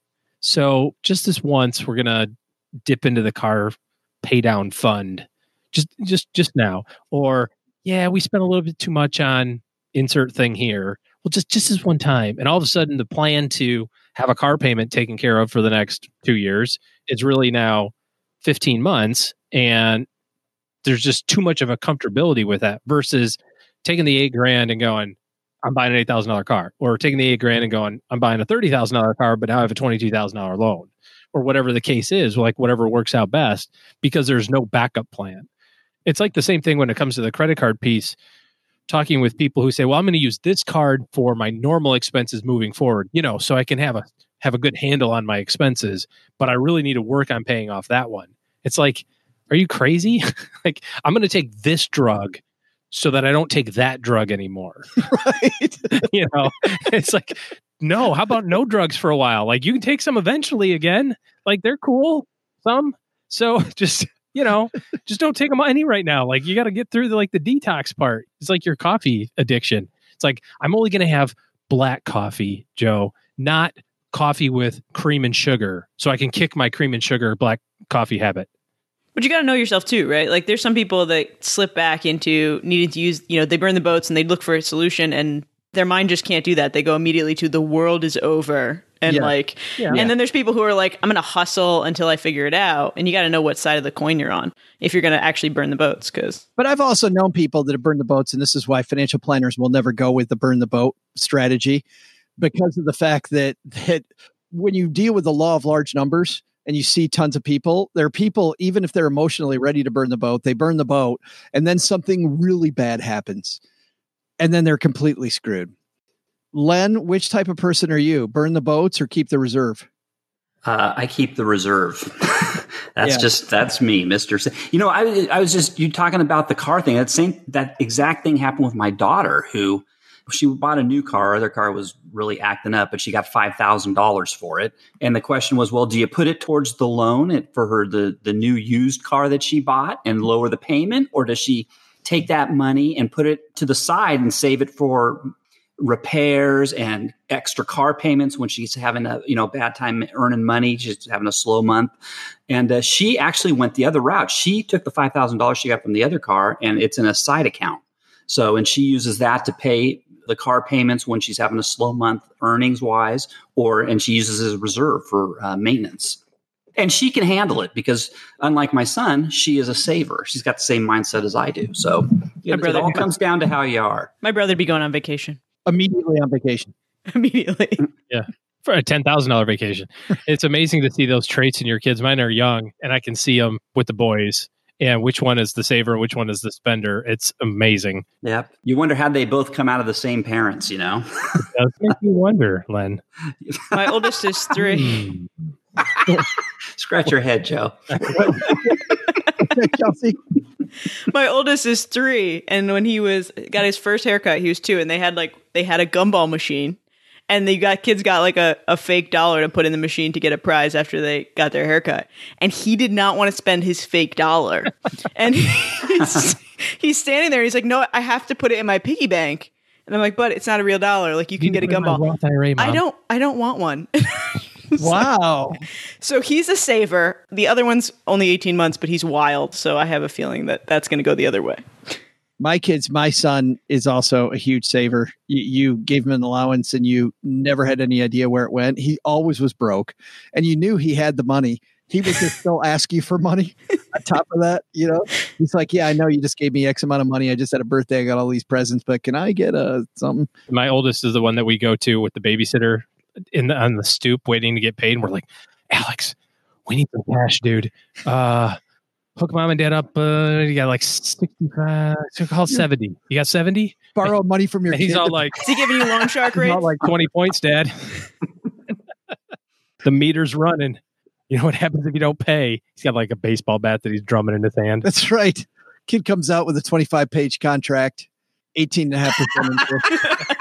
Speaker 4: So just this once, we're going to dip into the car pay down fund just, just, just now. Or, yeah, we spent a little bit too much on insert thing here. Well, just, just this one time. And all of a sudden the plan to have a car payment taken care of for the next two years is really now fifteen months. And there's just too much of a comfortability with that versus taking the eight grand and going, I'm buying an eight thousand dollars car, or taking the eight grand and going, I'm buying a thirty thousand dollars car, but now I have a twenty-two thousand dollars loan, or whatever the case is, like whatever works out best, because there's no backup plan. It's like the same thing when it comes to the credit card piece, talking with people who say, well, I'm going to use this card for my normal expenses moving forward, you know, so I can have a, have a good handle on my expenses, but I really need to work on paying off that one. It's like, are you crazy? Like, I'm going to take this drug so that I don't take that drug anymore.
Speaker 1: Right.
Speaker 4: You know, it's like, no, how about no drugs for a while? Like, you can take some eventually again. Like, they're cool, some. So just, you know, just don't take them any right now. Like, you got to get through the, like the detox part. It's like your coffee addiction. It's like, I'm only going to have black coffee, Joe, not coffee with cream and sugar, so I can kick my cream and sugar black coffee habit.
Speaker 6: But you got to know yourself too, right? Like, there's some people that slip back into needing to use, you know, they burn the boats and they look for a solution, and their mind just can't do that. They go immediately to the world is over. And
Speaker 1: Yeah.
Speaker 6: like,
Speaker 4: Yeah.
Speaker 6: and then there's people who are like, I'm going to hustle until I figure it out. And you got to know what side of the coin you're on if you're going to actually burn the boats. Cause
Speaker 1: But I've also known people that have burned the boats, and this is why financial planners will never go with the burn the boat strategy, because of the fact that that when you deal with the law of large numbers and you see tons of people, there are people, even if they're emotionally ready to burn the boat, they burn the boat, and then something really bad happens, and then they're completely screwed. Len, which type of person are you? Burn the boats or keep the reserve?
Speaker 5: Uh, I keep the reserve. That's
Speaker 1: Yeah.
Speaker 5: just, that's me, Mister Sa- You know, I, I was just, you talking about the car thing. That same, that exact thing happened with my daughter, who she bought a new car. Their car was really acting up, but she got five thousand dollars for it. And the question was, well, do you put it towards the loan for her, the, the new used car that she bought, and lower the payment? Or does she take that money and put it to the side and save it for repairs and extra car payments when she's having a, you know, bad time earning money, she's having a slow month? And uh, she actually went the other route. She took the five thousand dollars she got from the other car, and it's in a side account. So, and she uses that to pay the car payments when she's having a slow month earnings wise, or, and she uses it as a reserve for uh, maintenance. And she can handle it because, unlike my son, she is a saver. She's got the same mindset as I do. So it, it
Speaker 6: brother-
Speaker 5: all comes down to how you are.
Speaker 6: my brother'd be going on vacation
Speaker 1: Immediately on vacation.
Speaker 6: immediately.
Speaker 4: Yeah. For a ten thousand dollars vacation. It's amazing to see those traits in your kids. Mine are young, and I can see them with the boys, and which one is the saver, which one is the spender. It's amazing.
Speaker 5: Yep. You wonder how they both come out of the same parents, you know?
Speaker 4: It does make you wonder, Len.
Speaker 6: My oldest is three.
Speaker 5: Scratch your head, Joe.
Speaker 1: Kelsey?
Speaker 6: My oldest is three, and when he was got his first haircut, he was two, and they had like they had a gumball machine, and they got kids got like a, a fake dollar to put in the machine to get a prize after they got their haircut, and he did not want to spend his fake dollar, and he's, he's standing there, he's like, no, I have to put it in my piggy bank, and I'm like, but it's not a real dollar, like you can get a gumball.
Speaker 4: Roth I R A, Mom.
Speaker 6: I don't, I don't want one.
Speaker 1: Wow.
Speaker 6: So he's a saver. The other one's only eighteen months, but he's wild. So I have a feeling that that's going to go the other way.
Speaker 1: My kids, my son is also a huge saver. You, you gave him an allowance and you never had any idea where it went. He always was broke and you knew he had the money. He would just still ask you for money on top of that. You know, he's like, yeah, I know you just gave me X amount of money. I just had a birthday. I got all these presents, but can I get a something?
Speaker 4: My oldest is the one that we go to with the babysitter in the, on the stoop waiting to get paid. And we're like, Alex, we need some cash, dude. Uh, Hook mom and dad up. Uh, you got like sixty-five, so call seventy. You got seventy?
Speaker 1: Borrow money from your
Speaker 4: and he's
Speaker 1: kid.
Speaker 4: all like,
Speaker 6: Is he giving you loan shark
Speaker 4: he's
Speaker 6: rates?
Speaker 4: all like twenty points, Dad. The meter's running. You know what happens if you don't pay? He's got like a baseball bat that he's drumming in his hand.
Speaker 1: That's right. Kid comes out with a twenty-five page contract, eighteen and a half percent interest.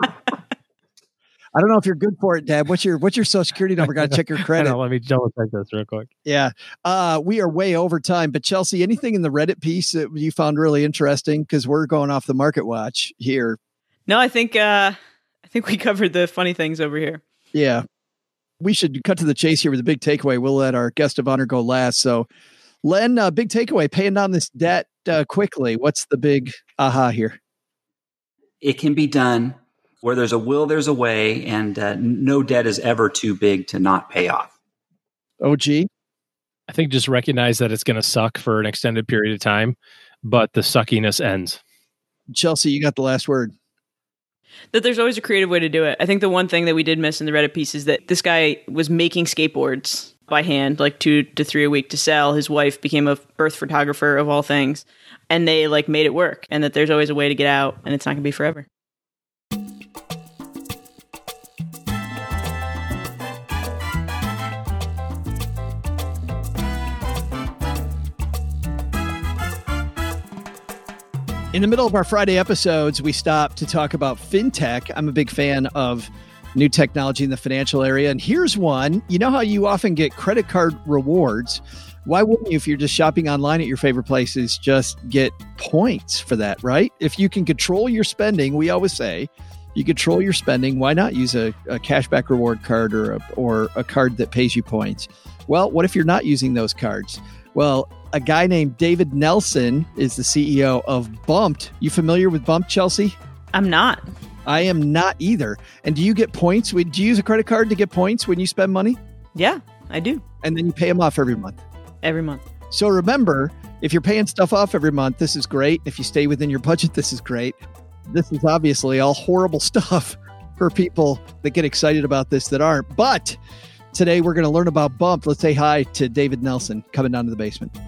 Speaker 1: I don't know if you're good for it, Dad. What's your what's your social security number? Got to check your credit.
Speaker 4: Know, let me double check this real quick.
Speaker 1: Yeah. Uh, we are way over time, but Chelsea, anything in the Reddit piece that you found really interesting? Because we're going off the market watch here.
Speaker 6: No, I think uh, I think we covered the funny things over here.
Speaker 1: Yeah. We should cut to the chase here with a big takeaway. We'll let our guest of honor go last. So, Len, uh, big takeaway, paying down this debt uh, quickly. What's the big aha here?
Speaker 5: It can be done. Where there's a will, there's a way, and uh, no debt is ever too big to not pay off.
Speaker 1: O G?
Speaker 4: I think just recognize that it's going to suck for an extended period of time, but the suckiness ends.
Speaker 1: Chelsea, you got the last word.
Speaker 6: That there's always a creative way to do it. I think the one thing that we did miss in the Reddit piece is that this guy was making skateboards by hand, like two to three a week to sell. His wife became a birth photographer of all things, and they like made it work, and that there's always a way to get out, and it's not going to be forever.
Speaker 1: In the middle of our Friday episodes, we stop to talk about fintech. I'm a big fan of new technology in the financial area. And here's one. You know how you often get credit card rewards? Why wouldn't you, if you're just shopping online at your favorite places, just get points for that, right? If you can control your spending, we always say, you control your spending, why not use a, a cashback reward card or a, or a card that pays you points? Well, what if you're not using those cards? Well, a guy named David Nelson is the C E O of Bumped. You familiar with Bumped, Chelsea?
Speaker 6: I'm not.
Speaker 1: I am not either. And do you get points? Do you use a credit card to get points when you spend money?
Speaker 6: Yeah, I do.
Speaker 1: And then you pay them off every month?
Speaker 6: Every month.
Speaker 1: So remember, if you're paying stuff off every month, this is great. If you stay within your budget, this is great. This is obviously all horrible stuff for people that get excited about this that aren't. But today we're going to learn about Bumped. Let's say hi to David Nelson coming down to the basement.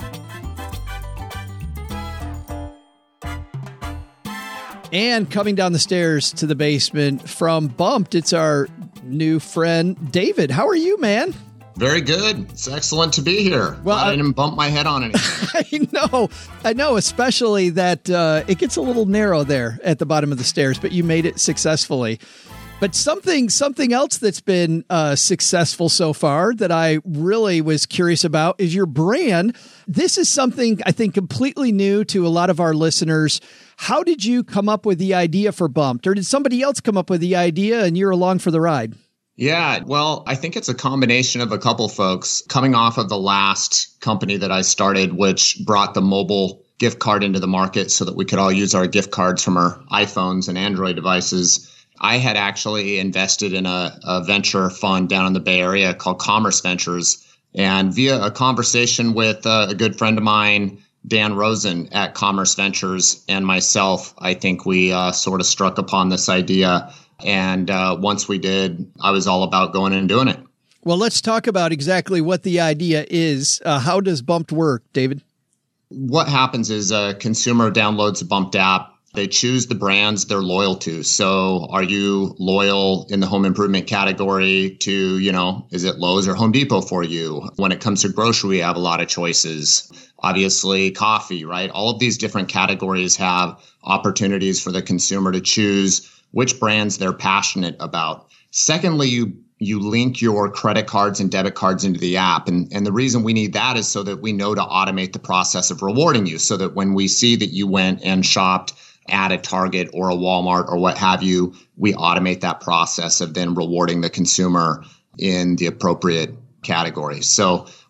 Speaker 1: And coming down the stairs to the basement from Bumped, it's our new friend, David. How are you, man?
Speaker 9: Very good. It's excellent to be here. Well, I didn't bump my head on anything.
Speaker 1: I know. I know, especially that uh, it gets a little narrow there at the bottom of the stairs, but you made it successfully. But something something else that's been uh, successful so far that I really was curious about is your brand. This is something I think completely new to a lot of our listeners. How did you come up with the idea for Bumped? Or did somebody else come up with the idea and you're along for the ride?
Speaker 9: Yeah, well, I think it's a combination of a couple folks coming off of the last company that I started, which brought the mobile gift card into the market so that we could all use our gift cards from our iPhones and Android devices. I had actually invested in a, a venture fund down in the Bay Area called Commerce Ventures. And via a conversation with uh, a good friend of mine, Dan Rosen at Commerce Ventures, and myself, I think we uh, sort of struck upon this idea. And uh, once we did, I was all about going in and doing it.
Speaker 1: Well, let's talk about exactly what the idea is. Uh, how does Bumped work, David?
Speaker 9: What happens is a consumer downloads a Bumped app. They choose the brands they're loyal to. So are you loyal in the home improvement category to, you know, is it Lowe's or Home Depot for you? When it comes to grocery, we have a lot of choices. Obviously, coffee, right? All of these different categories have opportunities for the consumer to choose which brands they're passionate about. Secondly, you you link your credit cards and debit cards into the app. And, and the reason we need that is so that we know to automate the process of rewarding you, so that when we see that you went and shopped at a Target or a Walmart or what have you, we automate that process of then rewarding the consumer in the appropriate category. So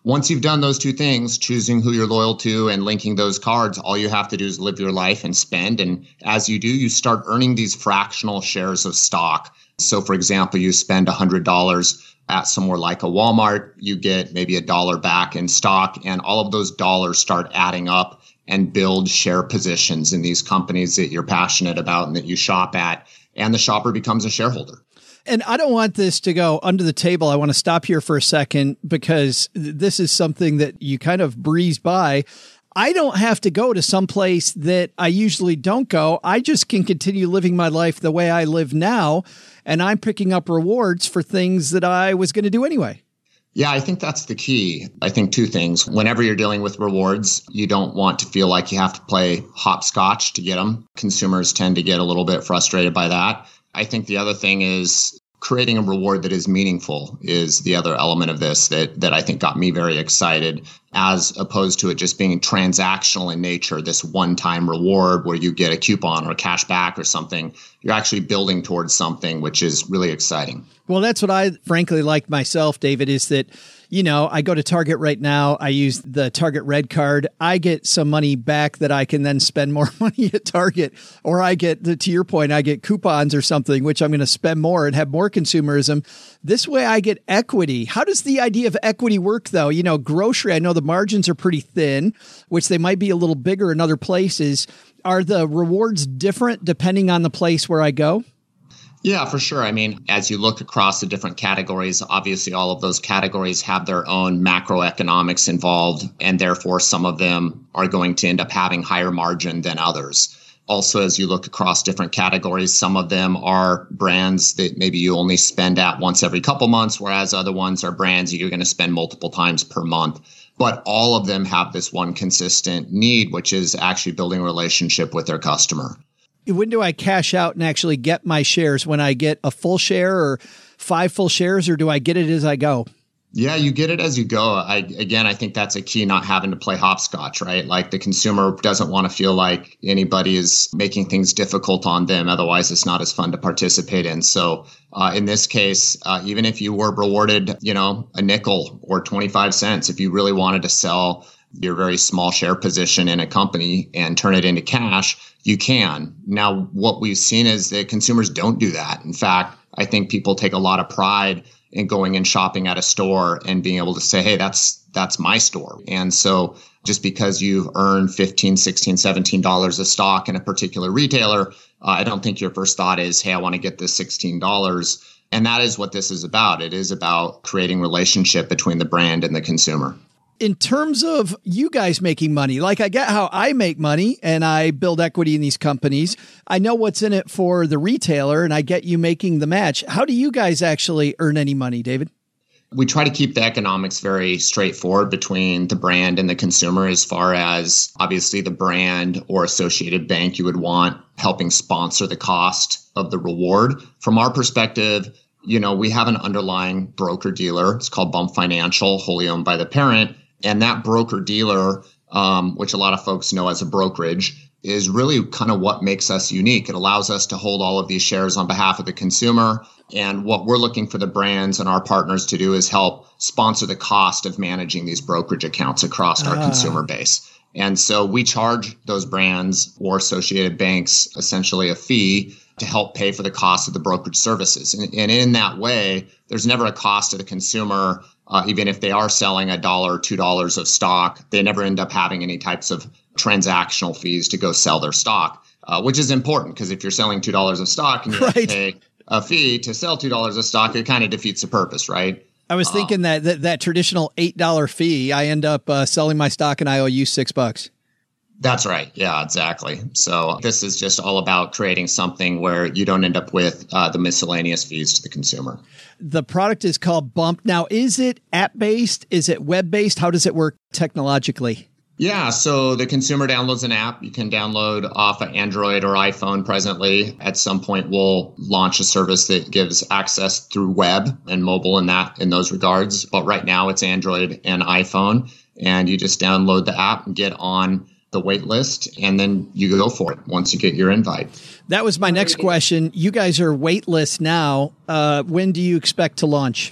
Speaker 9: Once you've done those two things, choosing who you're loyal to and linking those cards, all you have to do is live your life and spend. And as you do, you start earning these fractional shares of stock. So for example, you spend one hundred dollars at somewhere like a Walmart, you get maybe a dollar back in stock, and all of those dollars start adding up and build share positions in these companies that you're passionate about and that you shop at. And the shopper becomes a shareholder.
Speaker 1: And I don't want this to go under the table. I want to stop here for a second because this is something that you kind of breeze by. I don't have to go to some place that I usually don't go. I just can continue living my life the way I live now. And I'm picking up rewards for things that I was going to do anyway.
Speaker 9: Yeah, I think that's the key. I think two things. Whenever you're dealing with rewards, you don't want to feel like you have to play hopscotch to get them. Consumers tend to get a little bit frustrated by that. I think the other thing is creating a reward that is meaningful is the other element of this that, that I think got me very excited, as opposed to it just being transactional in nature, this one-time reward where you get a coupon or cash back or something. You're actually building towards something which is really exciting.
Speaker 1: Well, that's what I frankly like myself, David, is that, you know, I go to Target right now. I use the Target Red card. I get some money back that I can then spend more money at Target, or I get, the, to your point, I get coupons or something, which I'm going to spend more and have more consumerism. This way I get equity. How does the idea of equity work, though? You know, grocery, I know the margins are pretty thin, which they might be a little bigger in other places. Are the rewards different depending on the place where I go?
Speaker 9: Yeah, for sure. I mean, as you look across the different categories, obviously all of those categories have their own macroeconomics involved, and therefore some of them are going to end up having higher margin than others. Also, as you look across different categories, some of them are brands that maybe you only spend at once every couple months, whereas other ones are brands that you're going to spend multiple times per month. But all of them have this one consistent need, which is actually building a relationship with their customer.
Speaker 1: When do I cash out and actually get my shares? When I get a full share or five full shares, or do I get it as I go?
Speaker 9: Yeah, you get it as you go. I, again, I think that's a key, not having to play hopscotch, right? Like the consumer doesn't want to feel like anybody is making things difficult on them. Otherwise, it's not as fun to participate in. So uh, in this case, uh, even if you were rewarded, you know, a nickel or twenty-five cents, if you really wanted to sell your very small share position in a company and turn it into cash, you can. Now, what we've seen is that consumers don't do that. In fact, I think people take a lot of pride in going and shopping at a store and being able to say, hey, that's that's my store. And so just because you've earned fifteen, sixteen, seventeen dollars of stock in a particular retailer, uh, I don't think your first thought is, hey, I want to get this sixteen dollars. And that is what this is about. It is about creating relationship between the brand and the consumer.
Speaker 1: In terms of you guys making money, like I get how I make money and I build equity in these companies. I know what's in it for the retailer and I get you making the match. How do you guys actually earn any money, David?
Speaker 9: We try to keep the economics very straightforward between the brand and the consumer, as far as obviously the brand or associated bank you would want helping sponsor the cost of the reward. From our perspective, you know, we have an underlying broker dealer. It's called Bump Financial, wholly owned by the parent. And that broker dealer, um, which a lot of folks know as a brokerage, is really kind of what makes us unique. It allows us to hold all of these shares on behalf of the consumer. And what we're looking for the brands and our partners to do is help sponsor the cost of managing these brokerage accounts across our ah. consumer base. And so we charge those brands or associated banks essentially a fee to help pay for the cost of the brokerage services. And, and in that way, there's never a cost to the consumer. Uh, even if they are selling a dollar or two dollars of stock, they never end up having any types of transactional fees to go sell their stock, uh, which is important, because if you're selling two dollars of stock and you right. have to pay a fee to sell two dollars of stock, it kind of defeats the purpose, right?
Speaker 1: I was thinking um, that, that that traditional eight dollar fee, I end up uh, selling my stock and I owe you six bucks.
Speaker 9: That's right. Yeah, exactly. So this is just all about creating something where you don't end up with uh, the miscellaneous fees to the consumer.
Speaker 1: The product is called Bump. Now, is it app-based? Is it web-based? How does it work technologically?
Speaker 9: Yeah, so the consumer downloads an app. You can download off of Android or iPhone presently. At some point, we'll launch a service that gives access through web and mobile in that in those regards. But right now, it's Android and iPhone. And you just download the app and get on the wait list, and then you go for it once you get your invite.
Speaker 1: That was my next question. You guys are wait list now. Uh, when do you expect to launch?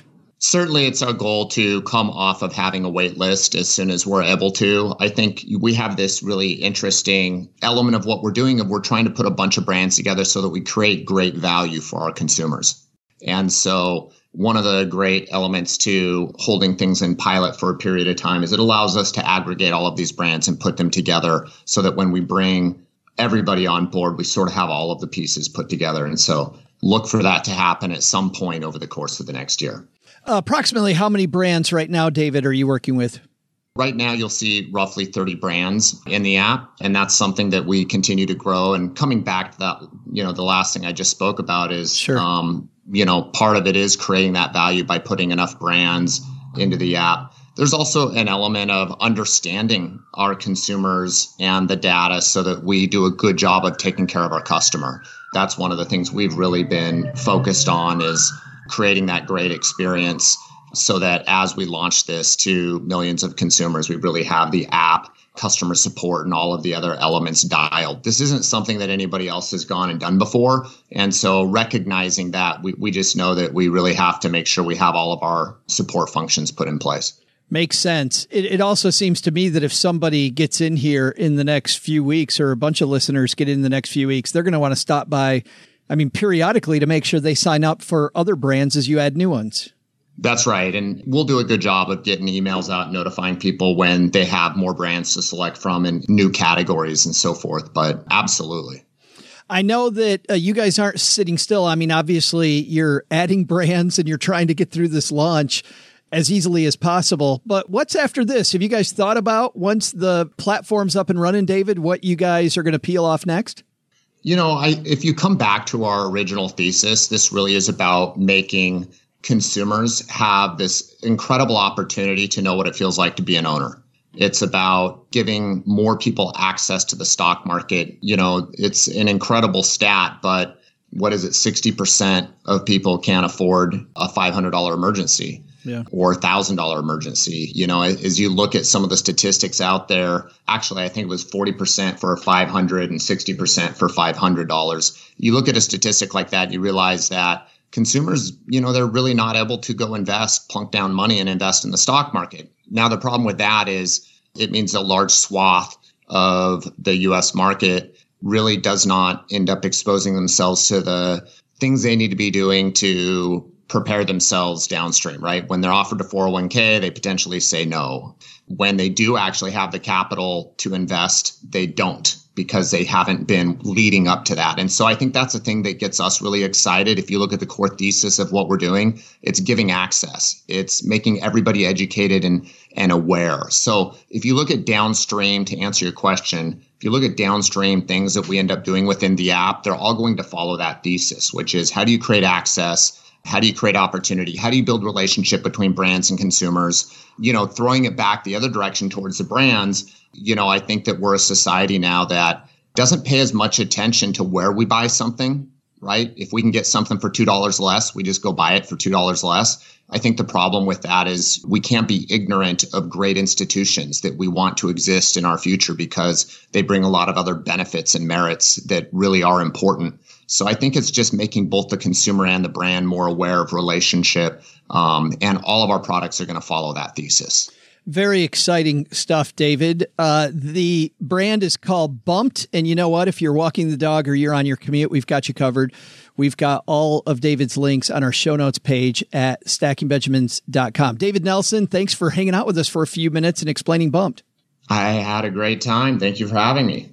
Speaker 9: Certainly, it's our goal to come off of having a wait list as soon as we're able to. I think we have this really interesting element of what we're doing, and we're trying to put a bunch of brands together so that we create great value for our consumers. And so one of the great elements to holding things in pilot for a period of time is it allows us to aggregate all of these brands and put them together so that when we bring everybody on board, we sort of have all of the pieces put together. And so look for that to happen at some point over the course of the next year.
Speaker 1: Uh, approximately how many brands right now, David, are you working with?
Speaker 9: Right now, you'll see roughly thirty brands in the app, and that's something that we continue to grow. And coming back to that, you know, the last thing I just spoke about is,
Speaker 1: sure.
Speaker 9: um, you know, part of it is creating that value by putting enough brands into the app. There's also an element of understanding our consumers and the data so that we do a good job of taking care of our customer. That's one of the things we've really been focused on, is creating that great experience so that as we launch this to millions of consumers, we really have the app, customer support, and all of the other elements dialed. This isn't something that anybody else has gone and done before. And so recognizing that, we, we just know that we really have to make sure we have all of our support functions put in place.
Speaker 1: Makes sense. It, it also seems to me that if somebody gets in here in the next few weeks, or a bunch of listeners get in the next few weeks, they're going to want to stop by, I mean, periodically to make sure they sign up for other brands as you add new ones.
Speaker 9: That's right. And we'll do a good job of getting emails out, notifying people when they have more brands to select from and new categories and so forth. But absolutely.
Speaker 1: I know that uh, you guys aren't sitting still. I mean, obviously, you're adding brands and you're trying to get through this launch as easily as possible. But what's after this? Have you guys thought about, once the platform's up and running, David, what you guys are going to peel off next?
Speaker 9: You know, I, if you come back to our original thesis, this really is about making consumers have this incredible opportunity to know what it feels like to be an owner. It's about giving more people access to the stock market. You know, it's an incredible stat, but what is it? sixty percent of people can't afford a five hundred dollars emergency. Yeah. Or one thousand dollars emergency. You know, as you look at some of the statistics out there, actually, I think it was forty percent for five hundred dollars and sixty percent for five hundred dollars. You look at a statistic like that, you realize that consumers, you know, they're really not able to go invest, plunk down money and invest in the stock market. Now, the problem with that is it means a large swath of the U S market really does not end up exposing themselves to the things they need to be doing to prepare themselves downstream, right? When they're offered a four oh one k, they potentially say no. When they do actually have the capital to invest, they don't, because they haven't been leading up to that. And so I think that's the thing that gets us really excited. If you look at the core thesis of what we're doing, it's giving access. It's making everybody educated and, and aware. So if you look at downstream, to answer your question, if you look at downstream things that we end up doing within the app, they're all going to follow that thesis, which is, how do you create access? How do you create opportunity? How do you build relationship between brands and consumers? You know, throwing it back the other direction towards the brands, you know, I think that we're a society now that doesn't pay as much attention to where we buy something, right? If we can get something for two dollars less, we just go buy it for two dollars less. I think the problem with that is we can't be ignorant of great institutions that we want to exist in our future, because they bring a lot of other benefits and merits that really are important. So I think it's just making both the consumer and the brand more aware of relationship. Um, and all of our products are going to follow that thesis.
Speaker 1: Very exciting stuff, David. Uh, the brand is called Bumped. And you know what? If you're walking the dog or you're on your commute, we've got you covered. We've got all of David's links on our show notes page at stacking benjamins dot com. David Nelson, thanks for hanging out with us for a few minutes and explaining Bumped.
Speaker 9: I had a great time. Thank you for having me.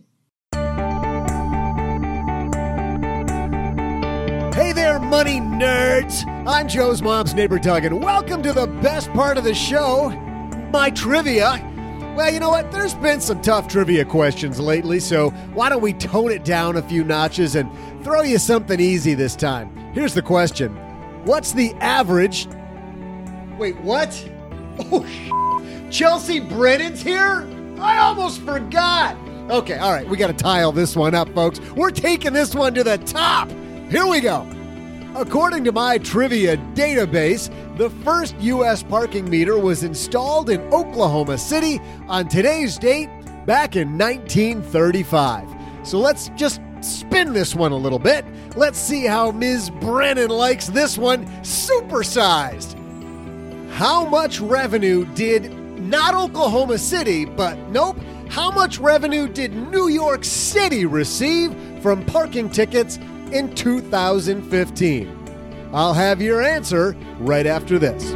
Speaker 2: Hey there, money nerds! I'm Joe's mom's neighbor, Doug, and welcome to the best part of the show, my trivia. Well, you know what? There's been some tough trivia questions lately, so why don't we tone it down a few notches and throw you something easy this time. Here's the question. What's the average... Wait, what? Oh, sh**. Chelsea Brennan's here? I almost forgot! Okay, all right, we got to tile this one up, folks. We're taking this one to the top! Here we go. According to my trivia database, the first U S parking meter was installed in Oklahoma City on today's date back in nineteen thirty-five. So let's just spin this one a little bit. Let's see how Miz Brennan likes this one supersized. How much revenue did not Oklahoma City, but nope, how much revenue did New York City receive from parking tickets in two thousand fifteen? I'll have your answer right after this.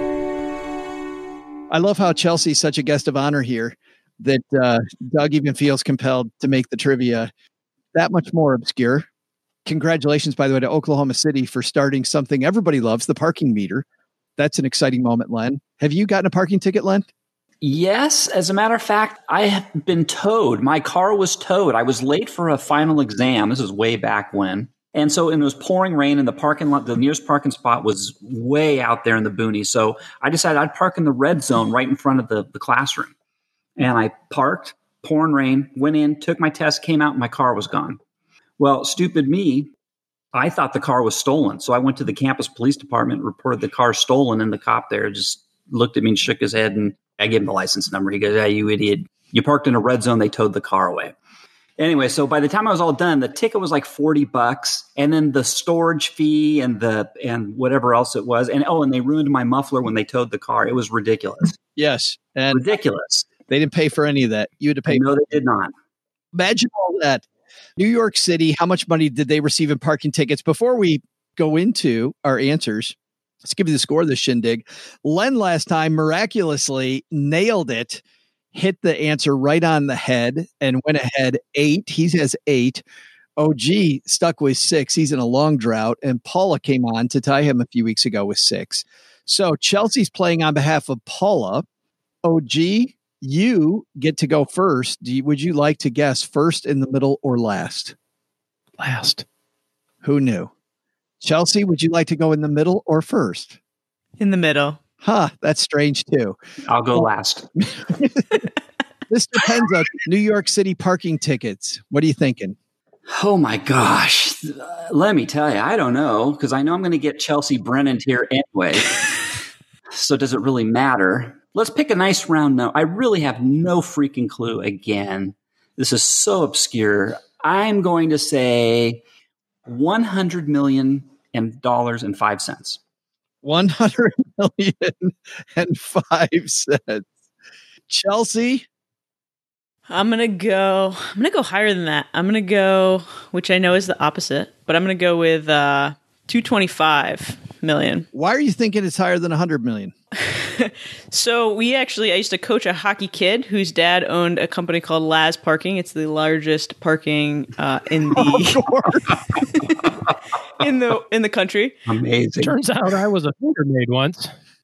Speaker 1: I love how Chelsea's such a guest of honor here that uh, Doug even feels compelled to make the trivia that much more obscure. Congratulations, by the way, to Oklahoma City for starting something everybody loves, the parking meter. That's an exciting moment, Len. Have you gotten a parking ticket, Len?
Speaker 5: Yes. As a matter of fact, I have been towed. My car was towed. I was late for a final exam. This was way back when. And so and it was pouring rain, and the parking lot, the nearest parking spot was way out there in the boonies. So I decided I'd park in the red zone right in front of the, the classroom. And I parked, pouring rain, went in, took my test, came out, and my car was gone. Well, stupid me, I thought the car was stolen. So I went to the campus police department, reported the car stolen, and the cop there just looked at me and shook his head, and I gave him the license number. He goes, "Hey, you idiot. You parked in a red zone. They towed the car away." Anyway, so by the time I was all done, the ticket was like forty bucks, and then the storage fee and the and whatever else it was. And oh, and they ruined my muffler when they towed the car. It was ridiculous.
Speaker 1: Yes. And
Speaker 5: ridiculous.
Speaker 1: They didn't pay for any of that. You had to pay.
Speaker 5: No, they did not.
Speaker 1: Imagine all that. New York City, how much money did they receive in parking tickets? Before we go into our answers, let's give you the score of this shindig. Len last time miraculously nailed it. Hit the answer right on the head and went ahead eight. He has eight. O G stuck with six. He's in a long drought. And Paula came on to tie him a few weeks ago with six. So Chelsea's playing on behalf of Paula. O G, you get to go first. Do you, would you like to guess first, in the middle, or last?
Speaker 4: Last.
Speaker 1: Who knew? Chelsea, would you like to go in the middle or first?
Speaker 6: In the middle.
Speaker 1: Huh, that's strange too.
Speaker 5: I'll go last.
Speaker 1: Mister Penza, New York City parking tickets. What are you thinking?
Speaker 5: Oh my gosh. Uh, let me tell you, I don't know, because I know I'm going to get Chelsea Brennan here anyway. So does it really matter? Let's pick a nice round number. I really have no freaking clue again. This is so obscure. I'm going to say one hundred million dollars and five cents.
Speaker 1: one hundred million and five cents. Chelsea?
Speaker 6: I'm going to go, I'm going to go higher than that. I'm going to go, which I know is the opposite, but I'm going to go with uh, two hundred twenty-five million.
Speaker 1: Why are you thinking it's higher than one hundred million?
Speaker 6: So we actually, I used to coach a hockey kid whose dad owned a company called Laz Parking. It's the largest parking uh, in the in the in the country.
Speaker 5: Amazing.
Speaker 4: Turns out I was a finger maid once.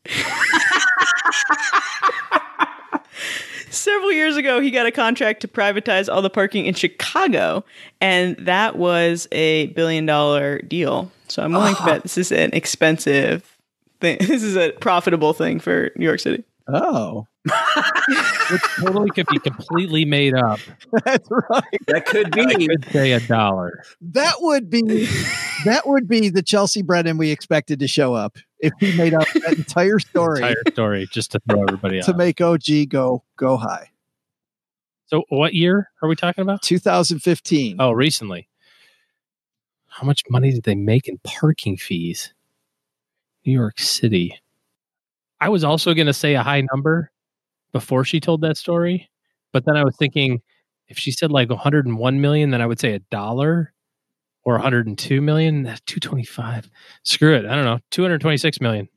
Speaker 6: Several years ago, he got a contract to privatize all the parking in Chicago, and that was a billion dollar deal. So I'm willing to bet this is an expensive thing. This is a profitable thing for New York City.
Speaker 1: Oh.
Speaker 4: Which totally could be completely made up.
Speaker 1: That's right.
Speaker 5: That could be.
Speaker 4: I could say a dollar.
Speaker 1: That would be that would be the Chelsea Brennan we expected to show up if he made up that entire story.
Speaker 4: Entire story just to throw everybody
Speaker 1: to
Speaker 4: off.
Speaker 1: make O G go go high.
Speaker 4: So what year are we talking about?
Speaker 1: two thousand fifteen.
Speaker 4: Oh, recently. How much money did they make in parking fees? New York City. I was also going to say a high number before she told that story, but then I was thinking if she said like one hundred one million, then I would say a dollar, or one hundred two million. That's two hundred twenty-five. Screw it. I don't know. two hundred twenty-six million.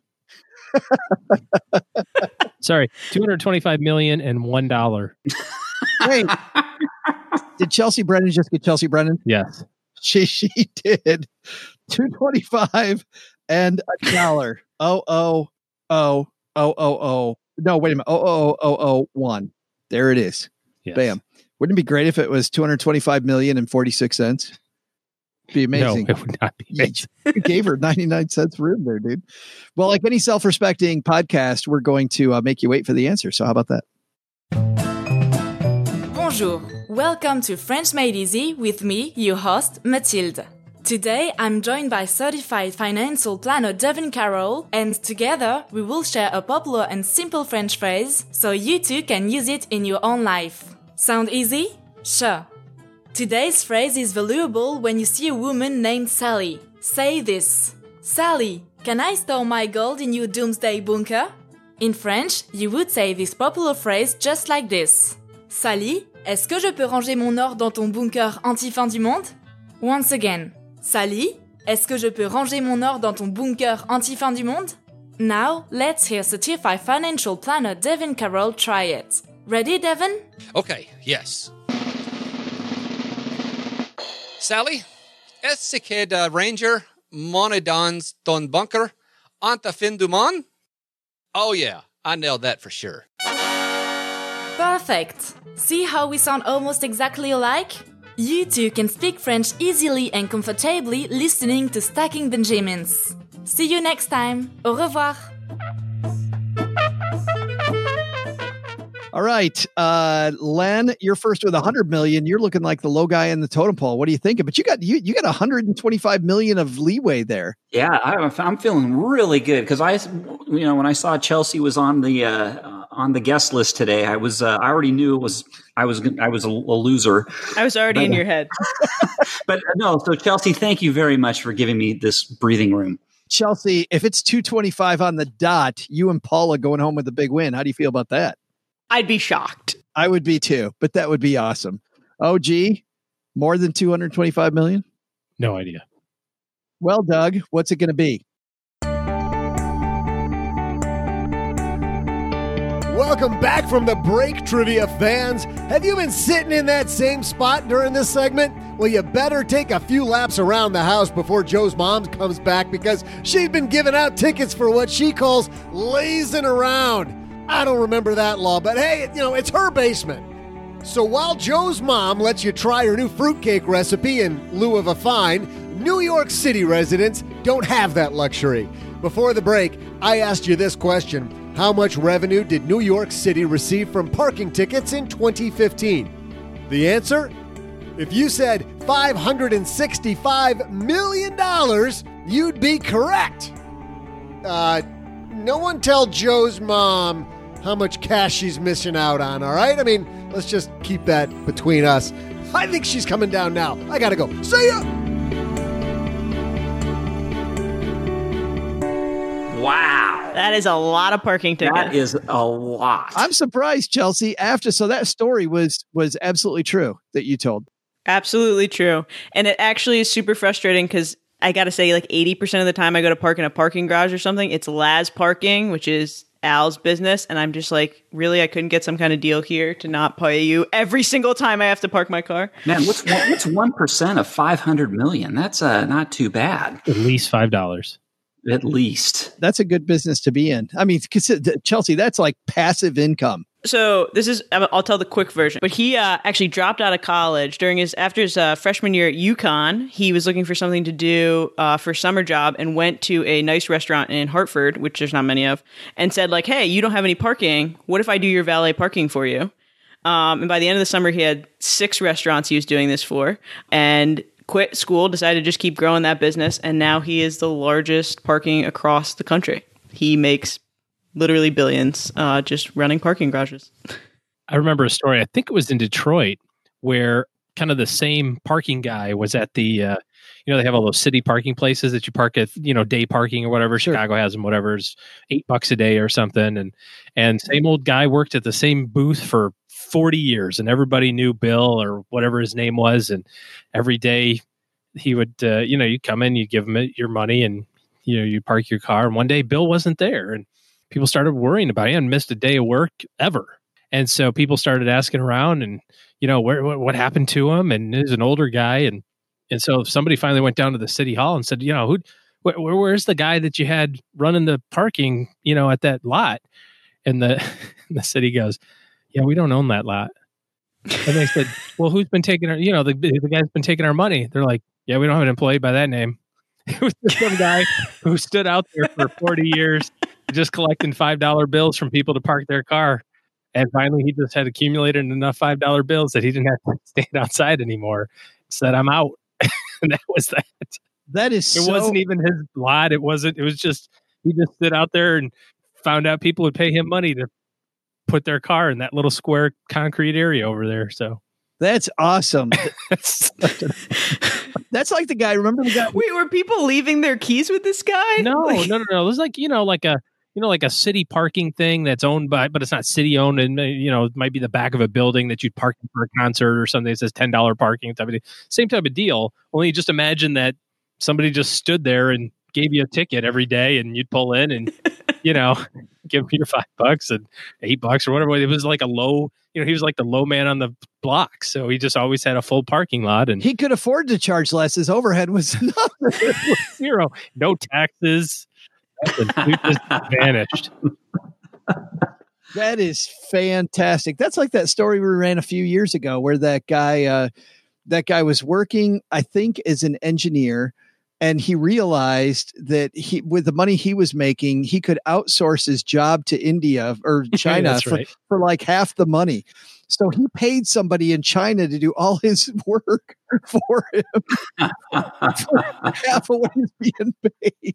Speaker 4: Sorry, two hundred twenty-five million and one dollar.
Speaker 1: Wait, did Chelsea Brennan just get Chelsea Brennan?
Speaker 4: Yes,
Speaker 1: she she did. Two twenty five and a dollar. Oh oh oh oh oh oh. No, wait a minute. Oh oh oh oh one. There it is.
Speaker 4: yes.
Speaker 1: Bam. Wouldn't it be great if it was two hundred twenty five million and forty six cents? Be amazing.
Speaker 4: No, it would not be amazing.
Speaker 1: You gave her ninety-nine cents room there, dude. Well, like any self-respecting podcast, we're going to uh, make you wait for the answer. So how about that?
Speaker 10: Bonjour. Welcome to French Made Easy with me, your host, Mathilde. Today, I'm joined by certified financial planner Devin Carroll, and together we will share a popular and simple French phrase so you too can use it in your own life. Sound easy? Sure. Today's phrase is valuable when you see a woman named Sally. Say this: Sally, can I store my gold in your doomsday bunker? In French, you would say this popular phrase just like this. Sally, est-ce que je peux ranger mon or dans ton bunker anti-fin du monde? Once again. Sally, est-ce que je peux ranger mon or dans ton bunker anti-fin du monde? Now, let's hear certified financial planner Devin Carroll try it. Ready, Devin?
Speaker 11: Okay, yes. Sally, est-ce que de ranger money dans ton bunker anti-fin du monde? Oh yeah, I nailed that for sure.
Speaker 10: Perfect! See how we sound almost exactly alike? You two can speak French easily and comfortably listening to Stacking Benjamins. See you next time. Au revoir.
Speaker 1: All right, uh, Len, you're first with one hundred million. You're looking like the low guy in the totem pole. What are you thinking? But you got you you got one hundred twenty-five million of leeway there.
Speaker 5: Yeah, I'm, I'm feeling really good because I, you know, when I saw Chelsea was on the uh, on the guest list today, I was uh, I already knew it was I was I was a, a loser.
Speaker 6: I was already
Speaker 5: but,
Speaker 6: in your head.
Speaker 5: But no, so Chelsea, thank you very much for giving me this breathing room.
Speaker 1: Chelsea, if it's two twenty-five on the dot, you and Paula going home with a big win. How do you feel about that?
Speaker 6: I'd be shocked.
Speaker 1: I would be too, but that would be awesome. Oh, gee, more than two hundred twenty-five million?
Speaker 4: No idea.
Speaker 1: Well, Doug, what's it going to be?
Speaker 2: Welcome back from the break, trivia fans. Have you been sitting in that same spot during this segment? Well, you better take a few laps around the house before Joe's mom comes back because she's been giving out tickets for what she calls lazing around. I don't remember that law, but hey, you know, it's her basement. So while Joe's mom lets you try her new fruitcake recipe in lieu of a fine, New York City residents don't have that luxury. Before the break, I asked you this question. How much revenue did New York City receive from parking tickets in twenty fifteen? The answer? If you said five hundred sixty-five million dollars, you'd be correct. Uh, no one tell Joe's mom how much cash she's missing out on, all right? I mean, let's just keep that between us. I think she's coming down now. I gotta go. See ya!
Speaker 5: Wow.
Speaker 6: That is a lot of parking tickets.
Speaker 5: That is a lot.
Speaker 1: I'm surprised, Chelsea, after, so that story was was absolutely true that you told.
Speaker 6: Absolutely true. And it actually is super frustrating because I got to say, like eighty percent of the time I go to park in a parking garage or something, it's Laz Parking, which is Al's business. And I'm just like, really, I couldn't get some kind of deal here to not pay you every single time I have to park my car.
Speaker 5: Man, what's what's one percent of five hundred million? That's uh, not too bad.
Speaker 4: At least five dollars.
Speaker 5: At least.
Speaker 1: That's a good business to be in. I mean, Chelsea, that's like passive income.
Speaker 6: So this is, I'll tell the quick version, but he uh, actually dropped out of college during his, after his uh, freshman year at UConn. He was looking for something to do uh, for summer job and went to a nice restaurant in Hartford, which there's not many of, and said like, hey, you don't have any parking. What if I do your valet parking for you? Um, and by the end of the summer, he had six restaurants he was doing this for and quit school, decided to just keep growing that business. And now he is the largest parking across the country. He makes literally billions uh, just running parking garages.
Speaker 4: I remember a story, I think it was in Detroit, where kind of the same parking guy was at the, uh, you know, they have all those city parking places that you park at, you know, day parking or whatever. Sure. Chicago has them, whatever, it's eight bucks a day or something. And, and same old guy worked at the same booth for forty years and everybody knew Bill or whatever his name was. And every day he would, uh, you know, you come in, you give him your money and, you know, you park your car. And one day Bill wasn't there and people started worrying about it. He hadn't missed a day of work ever. And so people started asking around and, you know, where, what, what happened to him? And he was an older guy. And, and so somebody finally went down to the city hall and said, you know, who, where, where's the guy that you had running the parking, you know, at that lot? And the, the city goes, yeah, we don't own that lot. And they said, well, who's been taking our, you know, the, the guy's been taking our money. They're like, yeah, we don't have an employee by that name. It was some guy who stood out there for forty years, just collecting five dollar bills from people to park their car. And finally, he just had accumulated enough five dollar bills that he didn't have to stand outside anymore. Said, I'm out. And that was that.
Speaker 1: That is
Speaker 4: It
Speaker 1: so...
Speaker 4: wasn't even his lot. It wasn't, it was just, he just stood out there and found out people would pay him money to put their car in that little square concrete area over there. So
Speaker 1: that's awesome. That's like the guy. Remember the guy?
Speaker 6: Wait, were people leaving their keys with this guy?
Speaker 4: No,
Speaker 6: like...
Speaker 4: no, no, no. It was like, you know, like a, you know, like a city parking thing that's owned by, but it's not city owned, and you know, it might be the back of a building that you'd park in for a concert or something that says ten dollars parking type of deal. Same type of deal. Only just imagine that somebody just stood there and gave you a ticket every day, and you'd pull in and you know, give me your five bucks and eight bucks or whatever. It was like a low, you know, he was like the low man on the block. So he just always had a full parking lot, and
Speaker 1: he could afford to charge less. His overhead was
Speaker 4: zero, no taxes. He just vanished.
Speaker 1: That is fantastic. That's like that story we ran a few years ago where that guy, uh, that guy was working, I think, as an engineer. And he realized that he, with the money he was making, he could outsource his job to India or China for, right. for like half the money. So he paid somebody in China to do all his work for him for half of what he's being paid.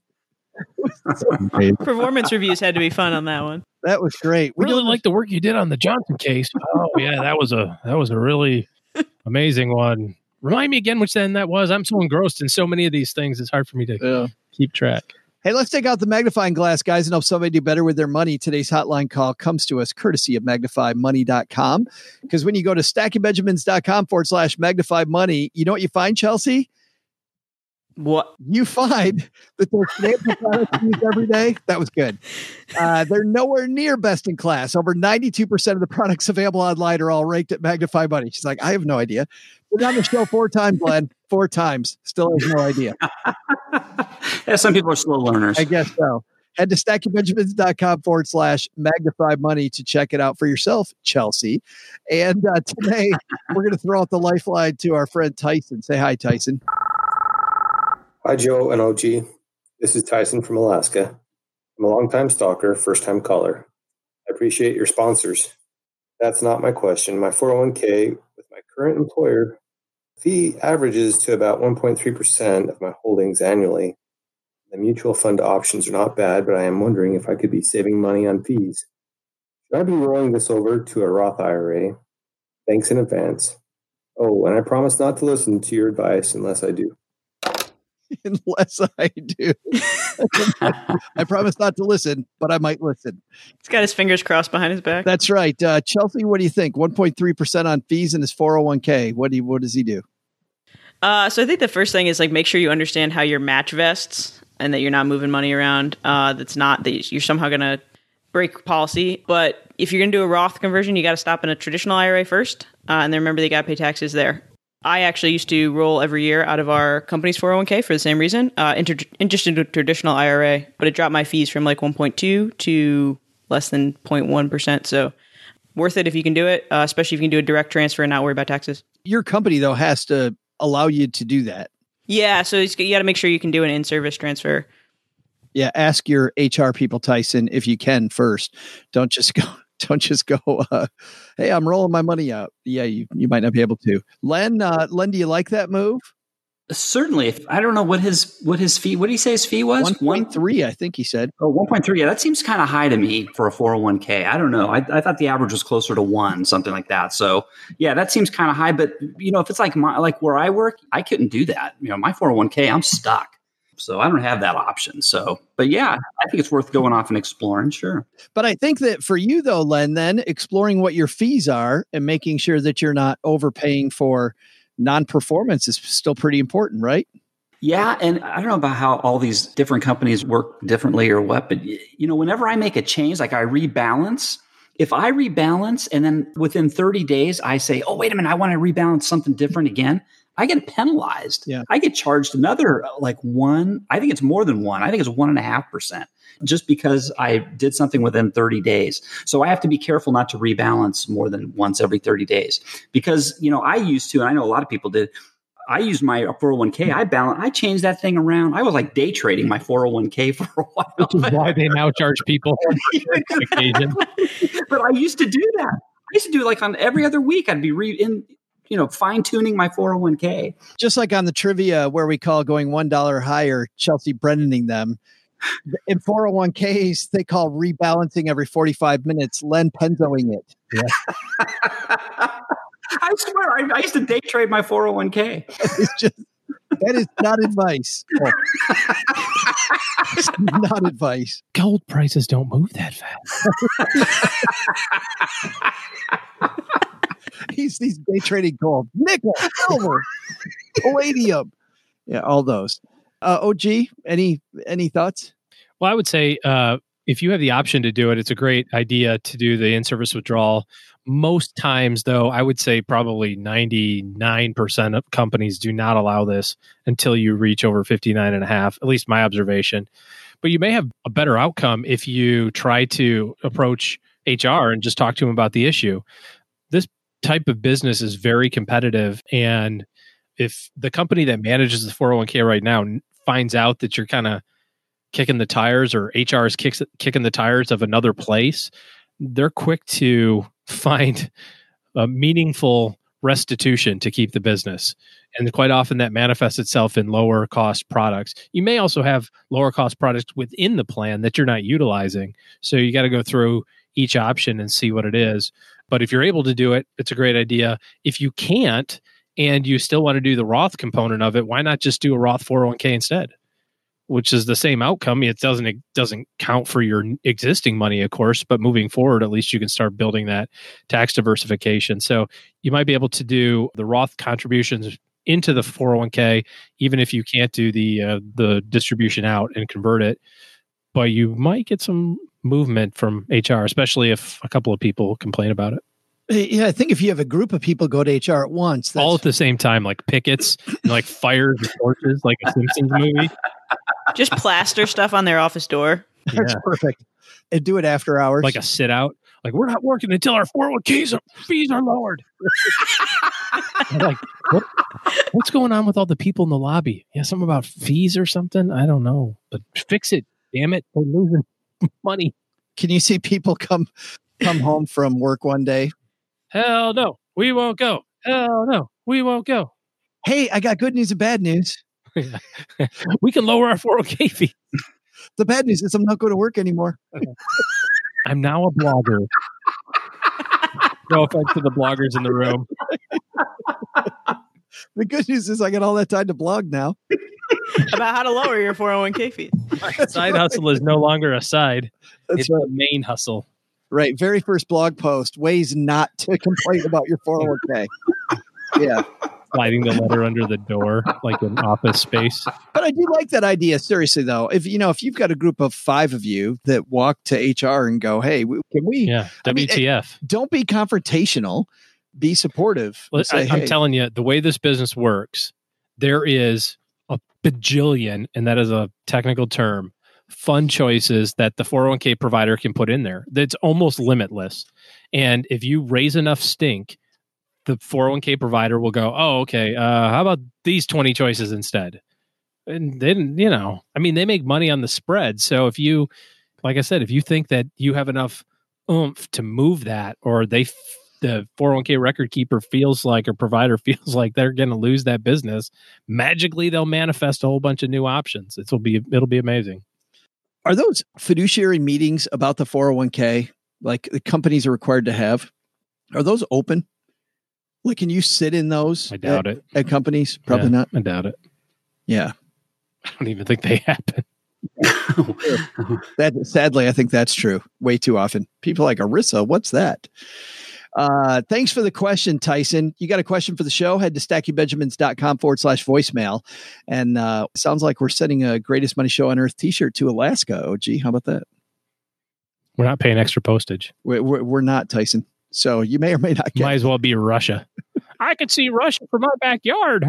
Speaker 6: So performance reviews had to be fun on that one.
Speaker 1: That was great.
Speaker 4: We really like the work you did on the Johnson case. Oh yeah, that was a that was a really amazing one. Remind me again which end that was. I'm so engrossed in so many of these things. It's hard for me to yeah. keep track.
Speaker 1: Hey, let's take out the magnifying glass, guys, and help somebody do better with their money. Today's hotline call comes to us courtesy of magnify money dot com. Because when you go to stackingbenjamins.com forward slash magnify money, you know what you find, Chelsea?
Speaker 6: What?
Speaker 1: You find that their financial products used every day. That was good. Uh, they're nowhere near best in class. Over ninety-two percent of the products available online are all ranked at Magnify Money. She's like, I have no idea. Been on the show four times, Glenn. Four times. Still has no idea.
Speaker 5: Yeah, some people are slow learners.
Speaker 1: I guess so. Head to stackingbenjamins.com forward slash magnify money to check it out for yourself, Chelsea. And uh, today, we're going to throw out the lifeline to our friend Tyson. Say hi, Tyson.
Speaker 12: Hi, Joe and O G. This is Tyson from Alaska. I'm a longtime stalker, first-time caller. I appreciate your sponsors. That's not my question. My four oh one k with my current employer fee averages to about one point three percent of my holdings annually. The mutual fund options are not bad, but I am wondering if I could be saving money on fees. Should I be rolling this over to a Roth I R A? Thanks in advance. Oh, and I promise not to listen to your advice unless I do.
Speaker 1: Unless I do. I promise not to listen, but I might listen.
Speaker 6: He's got his fingers crossed behind his back.
Speaker 1: That's right. Uh, Chelsea, what do you think? one point three percent on fees in his four oh one k. What do you, what does he do?
Speaker 6: Uh, so I think the first thing is like make sure you understand how your match vests and that you're not moving money around. Uh, that's not that you're somehow going to break policy. But if you're going to do a Roth conversion, you got to stop in a traditional I R A first. Uh, and then remember they got to pay taxes there. I actually used to roll every year out of our company's four oh one k for the same reason, uh, into, just into a traditional I R A, but it dropped my fees from like one point two to less than zero point one percent. So worth it if you can do it, uh, especially if you can do a direct transfer and not worry about taxes.
Speaker 1: Your company, though, has to allow you to do that.
Speaker 6: Yeah, so it's, you got to make sure you can do an in-service transfer.
Speaker 1: Yeah, ask your H R people, Tyson, if you can first. Don't just go... Don't just go, uh, hey, I'm rolling my money out. Yeah, you, you might not be able to. Len, uh, Len, do you like that move?
Speaker 5: Certainly. I don't know what his what his fee, what did he say his fee was?
Speaker 1: one point three, I think he said.
Speaker 5: Oh, one point three. Yeah, that seems kind of high to me for a four oh one k. I don't know. I, I thought the average was closer to one, something like that. So, yeah, that seems kind of high. But, you know, if it's like my, like where I work, I couldn't do that. You know, my four oh one k, I'm stuck. So I don't have that option. So, but yeah, I think it's worth going off and exploring. Sure.
Speaker 1: But I think that for you though, Len, then exploring what your fees are and making sure that you're not overpaying for non-performance is still pretty important, right?
Speaker 5: Yeah. And I don't know about how all these different companies work differently or what, but you know, whenever I make a change, like I rebalance, if I rebalance and then within thirty days, I say, oh, wait a minute, I want to rebalance something different again. I get penalized.
Speaker 1: Yeah.
Speaker 5: I get charged another like one. I think it's more than one. I think it's one and a half percent just because I did something within thirty days. So I have to be careful not to rebalance more than once every thirty days because, you know, I used to, and I know a lot of people did. I used my four oh one k. I balance. I changed that thing around. I was like day trading my four oh one k for a while.
Speaker 4: Which is why they now charge people on occasion.
Speaker 5: But I used to do that. I used to do it like on every other week. I'd be re in. You know, fine tuning my four oh one k.
Speaker 1: Just like on the trivia where we call going one dollar higher, Chelsea Brennaning them. In four oh one k's, they call rebalancing every forty-five minutes, Len Penzoing it.
Speaker 5: Yeah. I swear, I, I used to day trade my four oh one k.
Speaker 1: It's just, that is not advice. Oh. Not advice.
Speaker 4: Gold prices don't move that fast.
Speaker 1: he's he's day trading gold, nickel, silver, palladium. Yeah, all those. Uh, O G, any any thoughts?
Speaker 4: Well, I would say uh, if you have the option to do it, it's a great idea to do the in-service withdrawal. Most times, though, I would say probably ninety-nine percent of companies do not allow this until you reach over fifty-nine and a half, at least my observation. But you may have a better outcome if you try to approach H R and just talk to them about the issue. This type of business is very competitive. And if the company that manages the four oh one k right now finds out that you're kind of kicking the tires, or H R is kicks, kicking the tires of another place, they're quick to find a meaningful restitution to keep the business. And quite often that manifests itself in lower cost products. You may also have lower cost products within the plan that you're not utilizing. So you got to go through each option and see what it is. But if you're able to do it, it's a great idea. If you can't, and you still want to do the Roth component of it, why not just do a Roth four oh one k instead? Which is the same outcome. It doesn't it doesn't count for your existing money, of course, but moving forward, at least you can start building that tax diversification. So you might be able to do the Roth contributions into the four oh one k, even if you can't do the uh, the distribution out and convert it. But you might get some movement from H R, especially if a couple of people complain about it.
Speaker 1: Yeah, I think if you have a group of people go to H R at once, that's...
Speaker 4: all at the same time, like pickets, like fires and torches, like a Simpsons movie.
Speaker 6: Just plaster stuff on their office door.
Speaker 1: That's
Speaker 4: Yeah.
Speaker 1: perfect. And do it after hours.
Speaker 4: Like a sit out. Like, we're not working until our four oh one k's are, fees are lowered. I'm like, what, what's going on with all the people in the lobby? Yeah, something about fees or something? I don't know. But fix it. Damn it. We're losing money.
Speaker 1: Can you see people come come home from work one day?
Speaker 4: Hell no. We won't go. Hell no. We won't go.
Speaker 1: Hey, I got good news and bad news.
Speaker 4: We can lower our four oh one k fee.
Speaker 1: The bad news is I'm not going to work anymore.
Speaker 4: I'm now a blogger. No offense to the bloggers in the room.
Speaker 1: The good news is I got all that time to blog now.
Speaker 6: About how to lower your four oh one k fee.
Speaker 4: Side hustle is no longer a side.
Speaker 1: That's
Speaker 4: it's
Speaker 1: right.
Speaker 4: the main hustle.
Speaker 1: Right. Very first blog post, ways not to complain about your four oh one k. Yeah.
Speaker 4: Sliding the letter under the door like an office space.
Speaker 1: But I do like that idea. Seriously, though, if you know, if you've got a group of five of you that walk to H R and go, "Hey, can we?"
Speaker 4: Yeah, W T F.
Speaker 1: I mean, don't be confrontational. Be supportive.
Speaker 4: Well,
Speaker 1: Say,
Speaker 4: I, I'm
Speaker 1: hey.
Speaker 4: telling you, the way this business works, there is a bajillion, and that is a technical term, fund choices that the four oh one k provider can put in there. That's almost limitless. And if you raise enough stink, the four oh one k provider will go, oh, okay, uh, how about these twenty choices instead? And then, you know, I mean, they make money on the spread. So if you, like I said, if you think that you have enough oomph to move that, or they, the four oh one k record keeper feels like, or provider feels like they're going to lose that business, magically they'll manifest a whole bunch of new options. It'll be, it'll be amazing.
Speaker 1: Are those fiduciary meetings about the four oh one k, like the companies are required to have, are those open? Like, can you sit in those?
Speaker 4: I doubt
Speaker 1: at,
Speaker 4: it.
Speaker 1: At companies? Probably
Speaker 4: Yeah,
Speaker 1: not.
Speaker 4: I doubt it.
Speaker 1: Yeah.
Speaker 4: I don't even think they happen.
Speaker 1: That sadly, I think that's true. Way too often. People are like, Arissa, what's that? Uh, thanks for the question, Tyson. You got a question for the show? Head to stackingbenjamins.com forward slash voicemail. And uh, sounds like we're sending a Greatest Money Show on Earth t-shirt to Alaska. O G, how about that?
Speaker 4: We're not paying extra postage.
Speaker 1: We're, we're, we're not, Tyson. So you may or may not get.
Speaker 4: Might as well be Russia. I could see Russia from my backyard.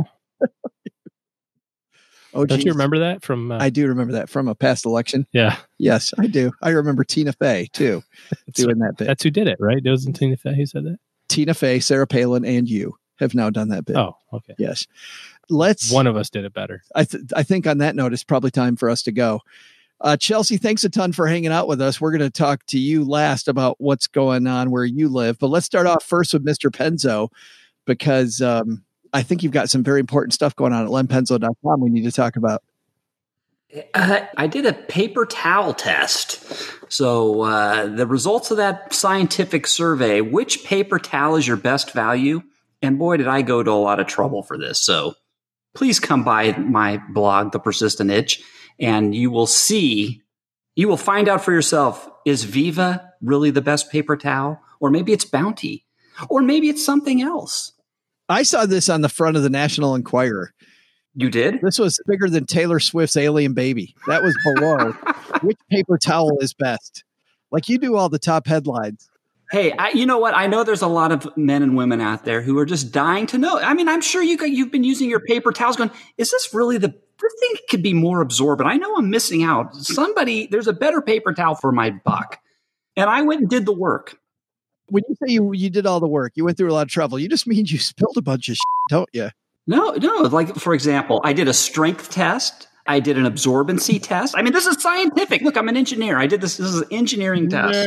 Speaker 1: Oh,
Speaker 4: don't
Speaker 1: geez.
Speaker 4: you remember that from? Uh,
Speaker 1: I do remember that from a past election.
Speaker 4: Yeah.
Speaker 1: Yes, I do. I remember Tina Fey too doing that bit.
Speaker 4: That's who did it, right? It wasn't Tina Fey who said that.
Speaker 1: Tina Fey, Sarah Palin, and you have now done that bit.
Speaker 4: Oh, okay.
Speaker 1: Yes. Let's.
Speaker 4: One of us did it better.
Speaker 1: I th- I think on that note, it's probably time for us to go. Uh, Chelsea, thanks a ton for hanging out with us. We're going to talk to you last about what's going on where you live. But let's start off first with Mister Penzo, because um, I think you've got some very important stuff going on at len penzo dot com we need to talk about.
Speaker 5: Uh, I did a paper towel test. So uh, the results of that scientific survey, which paper towel is your best value? And boy, did I go to a lot of trouble for this. So please come by my blog, The Persistent Itch, and you will see, you will find out for yourself, is Viva really the best paper towel? Or maybe it's Bounty, or maybe it's something else.
Speaker 1: I saw this on the front of the National Enquirer.
Speaker 5: You did?
Speaker 1: This was bigger than Taylor Swift's Alien Baby. That was below. Which paper towel is best? Like, you do all the top headlines.
Speaker 5: Hey, I, you know what? I know there's a lot of men and women out there who are just dying to know. I mean, I'm sure you, you've been using your paper towels going, is this really the, this thing could be more absorbent. I know I'm missing out. Somebody, there's a better paper towel for my buck. And I went and did the work.
Speaker 1: When you say you, you did all the work, you went through a lot of trouble, you just mean you spilled a bunch of shit, don't you?
Speaker 5: No, no. Like, for example, I did a strength test. I did an absorbency test. I mean, this is scientific. Look, I'm an engineer. I did this. This is an engineering test.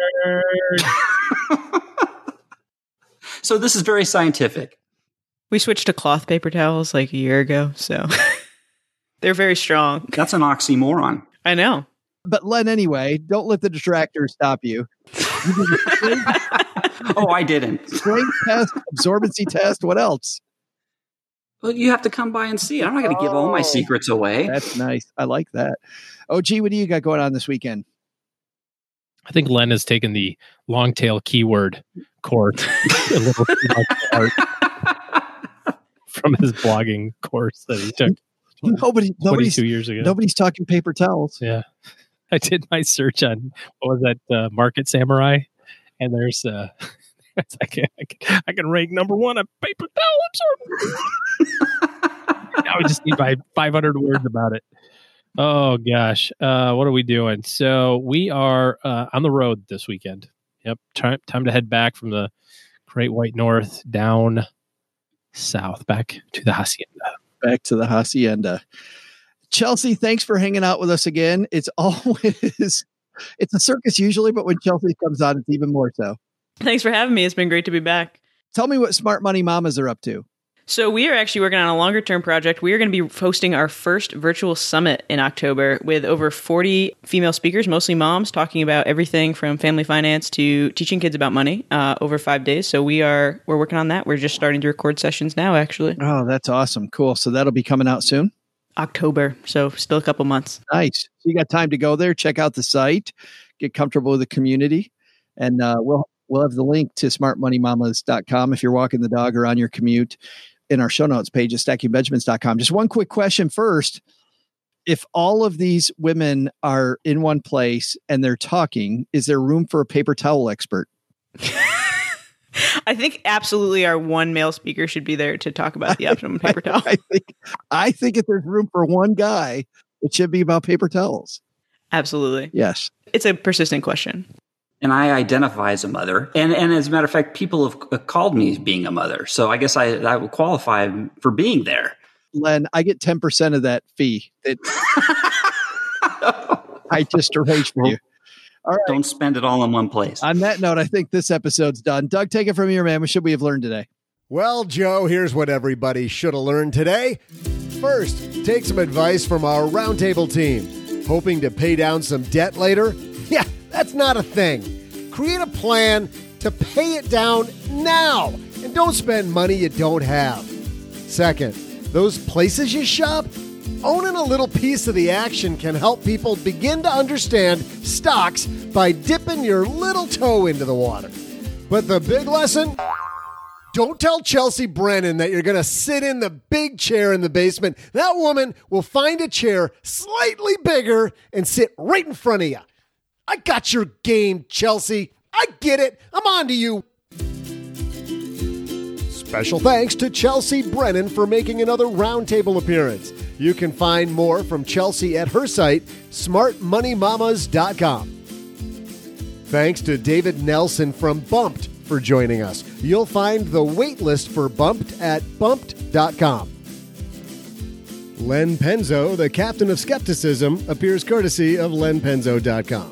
Speaker 5: So this is very scientific.
Speaker 6: We switched to cloth paper towels like a year ago, so they're very strong.
Speaker 5: That's an oxymoron.
Speaker 6: I know.
Speaker 1: But Len, anyway, don't let the distractors stop you. you
Speaker 5: oh, I didn't.
Speaker 1: Strength test, absorbency test. What else?
Speaker 5: Well, you have to come by and see it. I'm not going to give all my secrets away.
Speaker 1: That's nice. I like that. O G, what do you got going on this weekend?
Speaker 4: I think Len has taken the long tail keyword course a little apart from his blogging course that he took
Speaker 1: Nobody, nobody's,
Speaker 4: two years ago.
Speaker 1: Nobody's talking paper towels.
Speaker 4: Yeah. I did my search on, what was that, uh, Market Samurai? And there's... Uh, I can, I can I can rank number one on paper towel absorbent. Now we just need my five hundred words about it. Oh gosh, uh, what are we doing? So we are uh, on the road this weekend. Yep, time time to head back from the Great White North down south, back to the hacienda.
Speaker 1: Back to the hacienda. Chelsea, thanks for hanging out with us again. It's always it's a circus usually, but when Chelsea comes on, it's even more so.
Speaker 6: Thanks for having me. It's been great to be back.
Speaker 1: Tell me what Smart Money Mamas are up to.
Speaker 6: So we are actually working on a longer term project. We are going to be hosting our first virtual summit in October with over forty female speakers, mostly moms, talking about everything from family finance to teaching kids about money uh, over five days. So we are we're working on that. We're just starting to record sessions now, actually.
Speaker 1: Oh, that's awesome. Cool. So that'll be coming out soon?
Speaker 6: October. So still a couple months.
Speaker 1: Nice. So you got time to go there, check out the site, get comfortable with the community, and uh, we'll We'll have the link to smart money mamas dot com if you're walking the dog or on your commute in our show notes page at stacking benjamins dot com. Just one quick question first. If all of these women are in one place and they're talking, is there room for a paper towel expert?
Speaker 6: I think absolutely our one male speaker should be there to talk about the optimum paper towel.
Speaker 1: I think, I think if there's room for one guy, it should be about paper towels.
Speaker 6: Absolutely.
Speaker 1: Yes.
Speaker 6: It's a persistent question.
Speaker 5: And I identify as a mother. And and as a matter of fact, people have called me being a mother. So I guess I, I would qualify for being there.
Speaker 1: Len, I get ten percent of that fee. It, I just arranged for you. All right.
Speaker 5: Don't spend it all in one place.
Speaker 1: On that note, I think this episode's done. Doug, take it from here, man. What should we have learned today?
Speaker 2: Well, Joe, here's what everybody should have learned today. First, take some advice from our roundtable team. Hoping to pay down some debt later? Yeah. That's not a thing. Create a plan to pay it down now and don't spend money you don't have. Second, those places you shop, owning a little piece of the action can help people begin to understand stocks by dipping your little toe into the water. But the big lesson? Don't tell Chelsea Brennan that you're going to sit in the big chair in the basement. That woman will find a chair slightly bigger and sit right in front of you. I got your game, Chelsea. I get it. I'm on to you. Special thanks to Chelsea Brennan for making another roundtable appearance. You can find more from Chelsea at her site, smart money mamas dot com. Thanks to David Nelson from Bumped for joining us. You'll find the wait list for Bumped at bumped dot com. Len Penzo, the captain of skepticism, appears courtesy of len penzo dot com.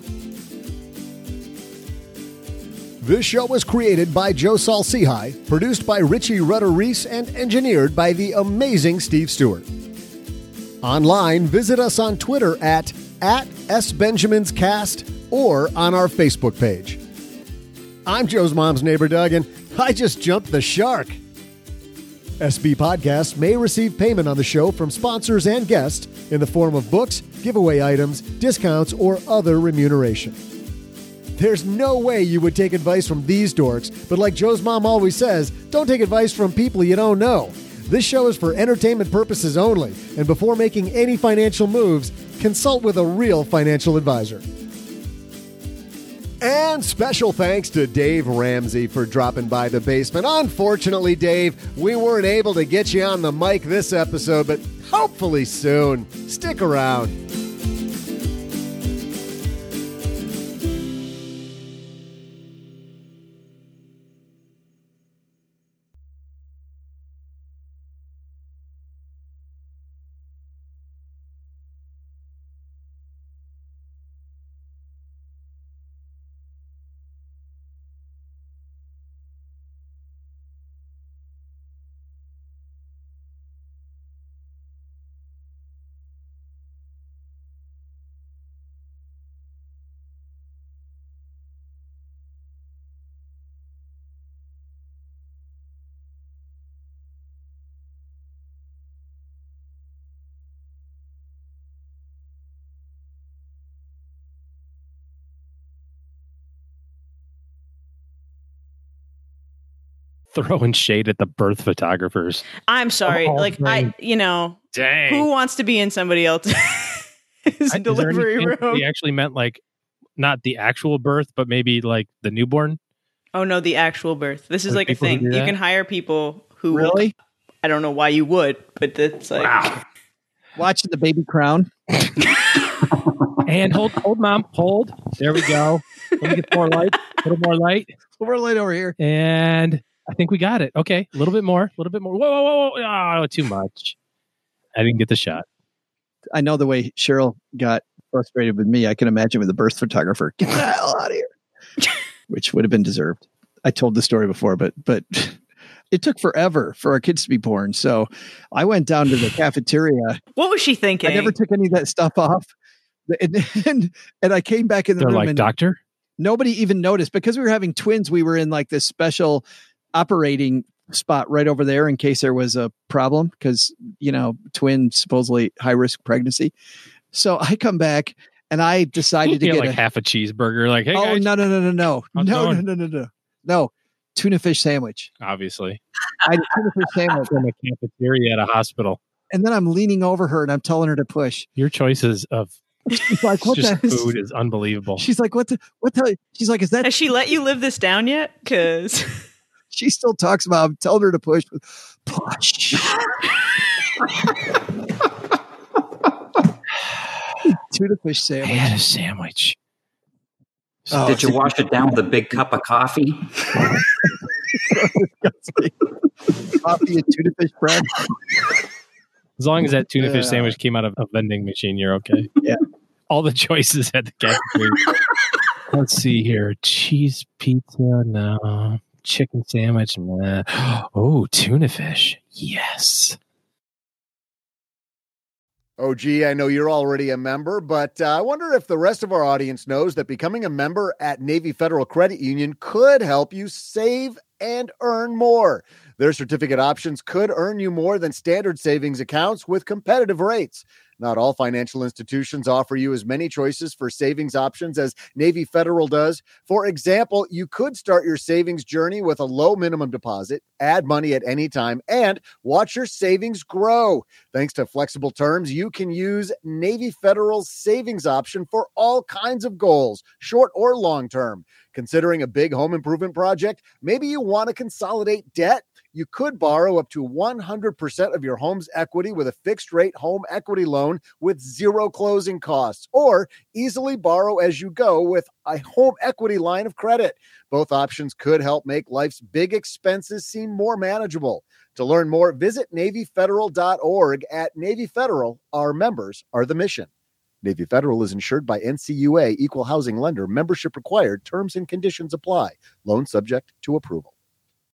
Speaker 2: This show was created by Joe Saul-Sehy, produced by Richie Rutter-Reese, and engineered by the amazing Steve Stewart. Online, visit us on Twitter at, at SBenjaminsCast or on our Facebook page. I'm Joe's mom's neighbor, Doug, and I just jumped the shark. S B Podcasts may receive payment on the show from sponsors and guests in the form of books, giveaway items, discounts, or other remuneration. There's no way you would take advice from these dorks, but like Joe's mom always says, don't take advice from people you don't know. This show is for entertainment purposes only, and before making any financial moves, consult with a real financial advisor. And special thanks to Dave Ramsey for dropping by the basement. Unfortunately, Dave, we weren't able to get you on the mic this episode, but hopefully soon. Stick around.
Speaker 4: Throwing shade at the birth photographers.
Speaker 6: I'm sorry.
Speaker 4: Oh,
Speaker 6: like,
Speaker 4: dang.
Speaker 6: I, you know,
Speaker 4: Dang.
Speaker 6: who wants to be in somebody else's
Speaker 4: I-
Speaker 6: delivery
Speaker 4: is there any chance
Speaker 6: room?
Speaker 4: He actually meant like not the actual birth, but maybe like the newborn.
Speaker 6: Oh, no, the actual birth. This is
Speaker 4: Are
Speaker 6: like a
Speaker 4: people who
Speaker 6: thing.
Speaker 4: do
Speaker 6: You
Speaker 4: that?
Speaker 6: can hire people who.
Speaker 1: Really?
Speaker 6: I don't know why you would, but it's like.
Speaker 4: Wow.
Speaker 1: Watching the baby crown.
Speaker 4: And hold, hold, mom, hold. There we go. Let me get more light. A little more light.
Speaker 1: We're light over here.
Speaker 4: And I think we got it. Okay, a little bit more. A little bit more. Whoa, whoa, whoa, whoa. Oh, too much. I didn't get the shot.
Speaker 1: I know the way Cheryl got frustrated with me. I can imagine with the birth photographer. Get the hell out of here. Which would have been deserved. I told the story before, but but it took forever for our kids to be born. So I went down to the cafeteria.
Speaker 6: What was she thinking?
Speaker 1: I never took any of that stuff off. And and, and I came back in the
Speaker 4: They're
Speaker 1: room
Speaker 4: like,
Speaker 1: and
Speaker 4: doctor?
Speaker 1: nobody even noticed because we were having twins. We were in like this special operating spot right over there in case there was a problem because, you know, twin supposedly high risk pregnancy. So I come back and I decided to
Speaker 4: You
Speaker 1: get
Speaker 4: get like
Speaker 1: a,
Speaker 4: half a cheeseburger. Like, hey,
Speaker 1: oh,
Speaker 4: guys.
Speaker 1: no, no, no, no, no,
Speaker 4: How's it
Speaker 1: no, no,
Speaker 4: going?
Speaker 1: no, no, no, no, tuna fish sandwich.
Speaker 4: Obviously.
Speaker 1: I had a tuna fish sandwich
Speaker 4: In a cafeteria at a hospital.
Speaker 1: and then I'm leaning over her and I'm telling her to push.
Speaker 4: Your choices of
Speaker 1: She's like, what
Speaker 4: just
Speaker 1: the
Speaker 4: food is unbelievable.
Speaker 1: She's like, what the, what the, she's like, is that,
Speaker 6: Has she let you live this down yet? Because
Speaker 1: she still talks about, I'm telling her to push, push. Tuna fish
Speaker 4: I
Speaker 1: sandwich.
Speaker 4: had a sandwich.
Speaker 1: Oh,
Speaker 5: Did you wash it down with a big cup of coffee?
Speaker 1: Coffee and tuna fish bread.
Speaker 4: As long as that tuna
Speaker 1: Yeah.
Speaker 4: fish sandwich came out of a vending machine, you're okay.
Speaker 1: Yeah.
Speaker 4: All the choices at the cafeteria. Let's see here. Cheese pizza, no. Chicken sandwich, nah. Oh, tuna fish. Yes.
Speaker 2: Oh, gee, I know you're already a member, but uh, I wonder if the rest of our audience knows that becoming a member at Navy Federal Credit Union could help you save and earn more. Their certificate options could earn you more than standard savings accounts with competitive rates. Not all financial institutions offer you as many choices for savings options as Navy Federal does. For example, you could start your savings journey with a low minimum deposit, add money at any time, and watch your savings grow. Thanks to flexible terms, you can use Navy Federal's savings option for all kinds of goals, short or long term. Considering a big home improvement project, maybe you want to consolidate debt. You could borrow up to one hundred percent of your home's equity with a fixed rate home equity loan with zero closing costs, or easily borrow as you go with a home equity line of credit. Both options could help make life's big expenses seem more manageable. To learn more, visit Navy Federal dot org. At Navy Federal, our members are the mission. Navy Federal is insured by N C U A, Equal Housing Lender. Membership required. Terms and conditions apply. Loan subject to approval.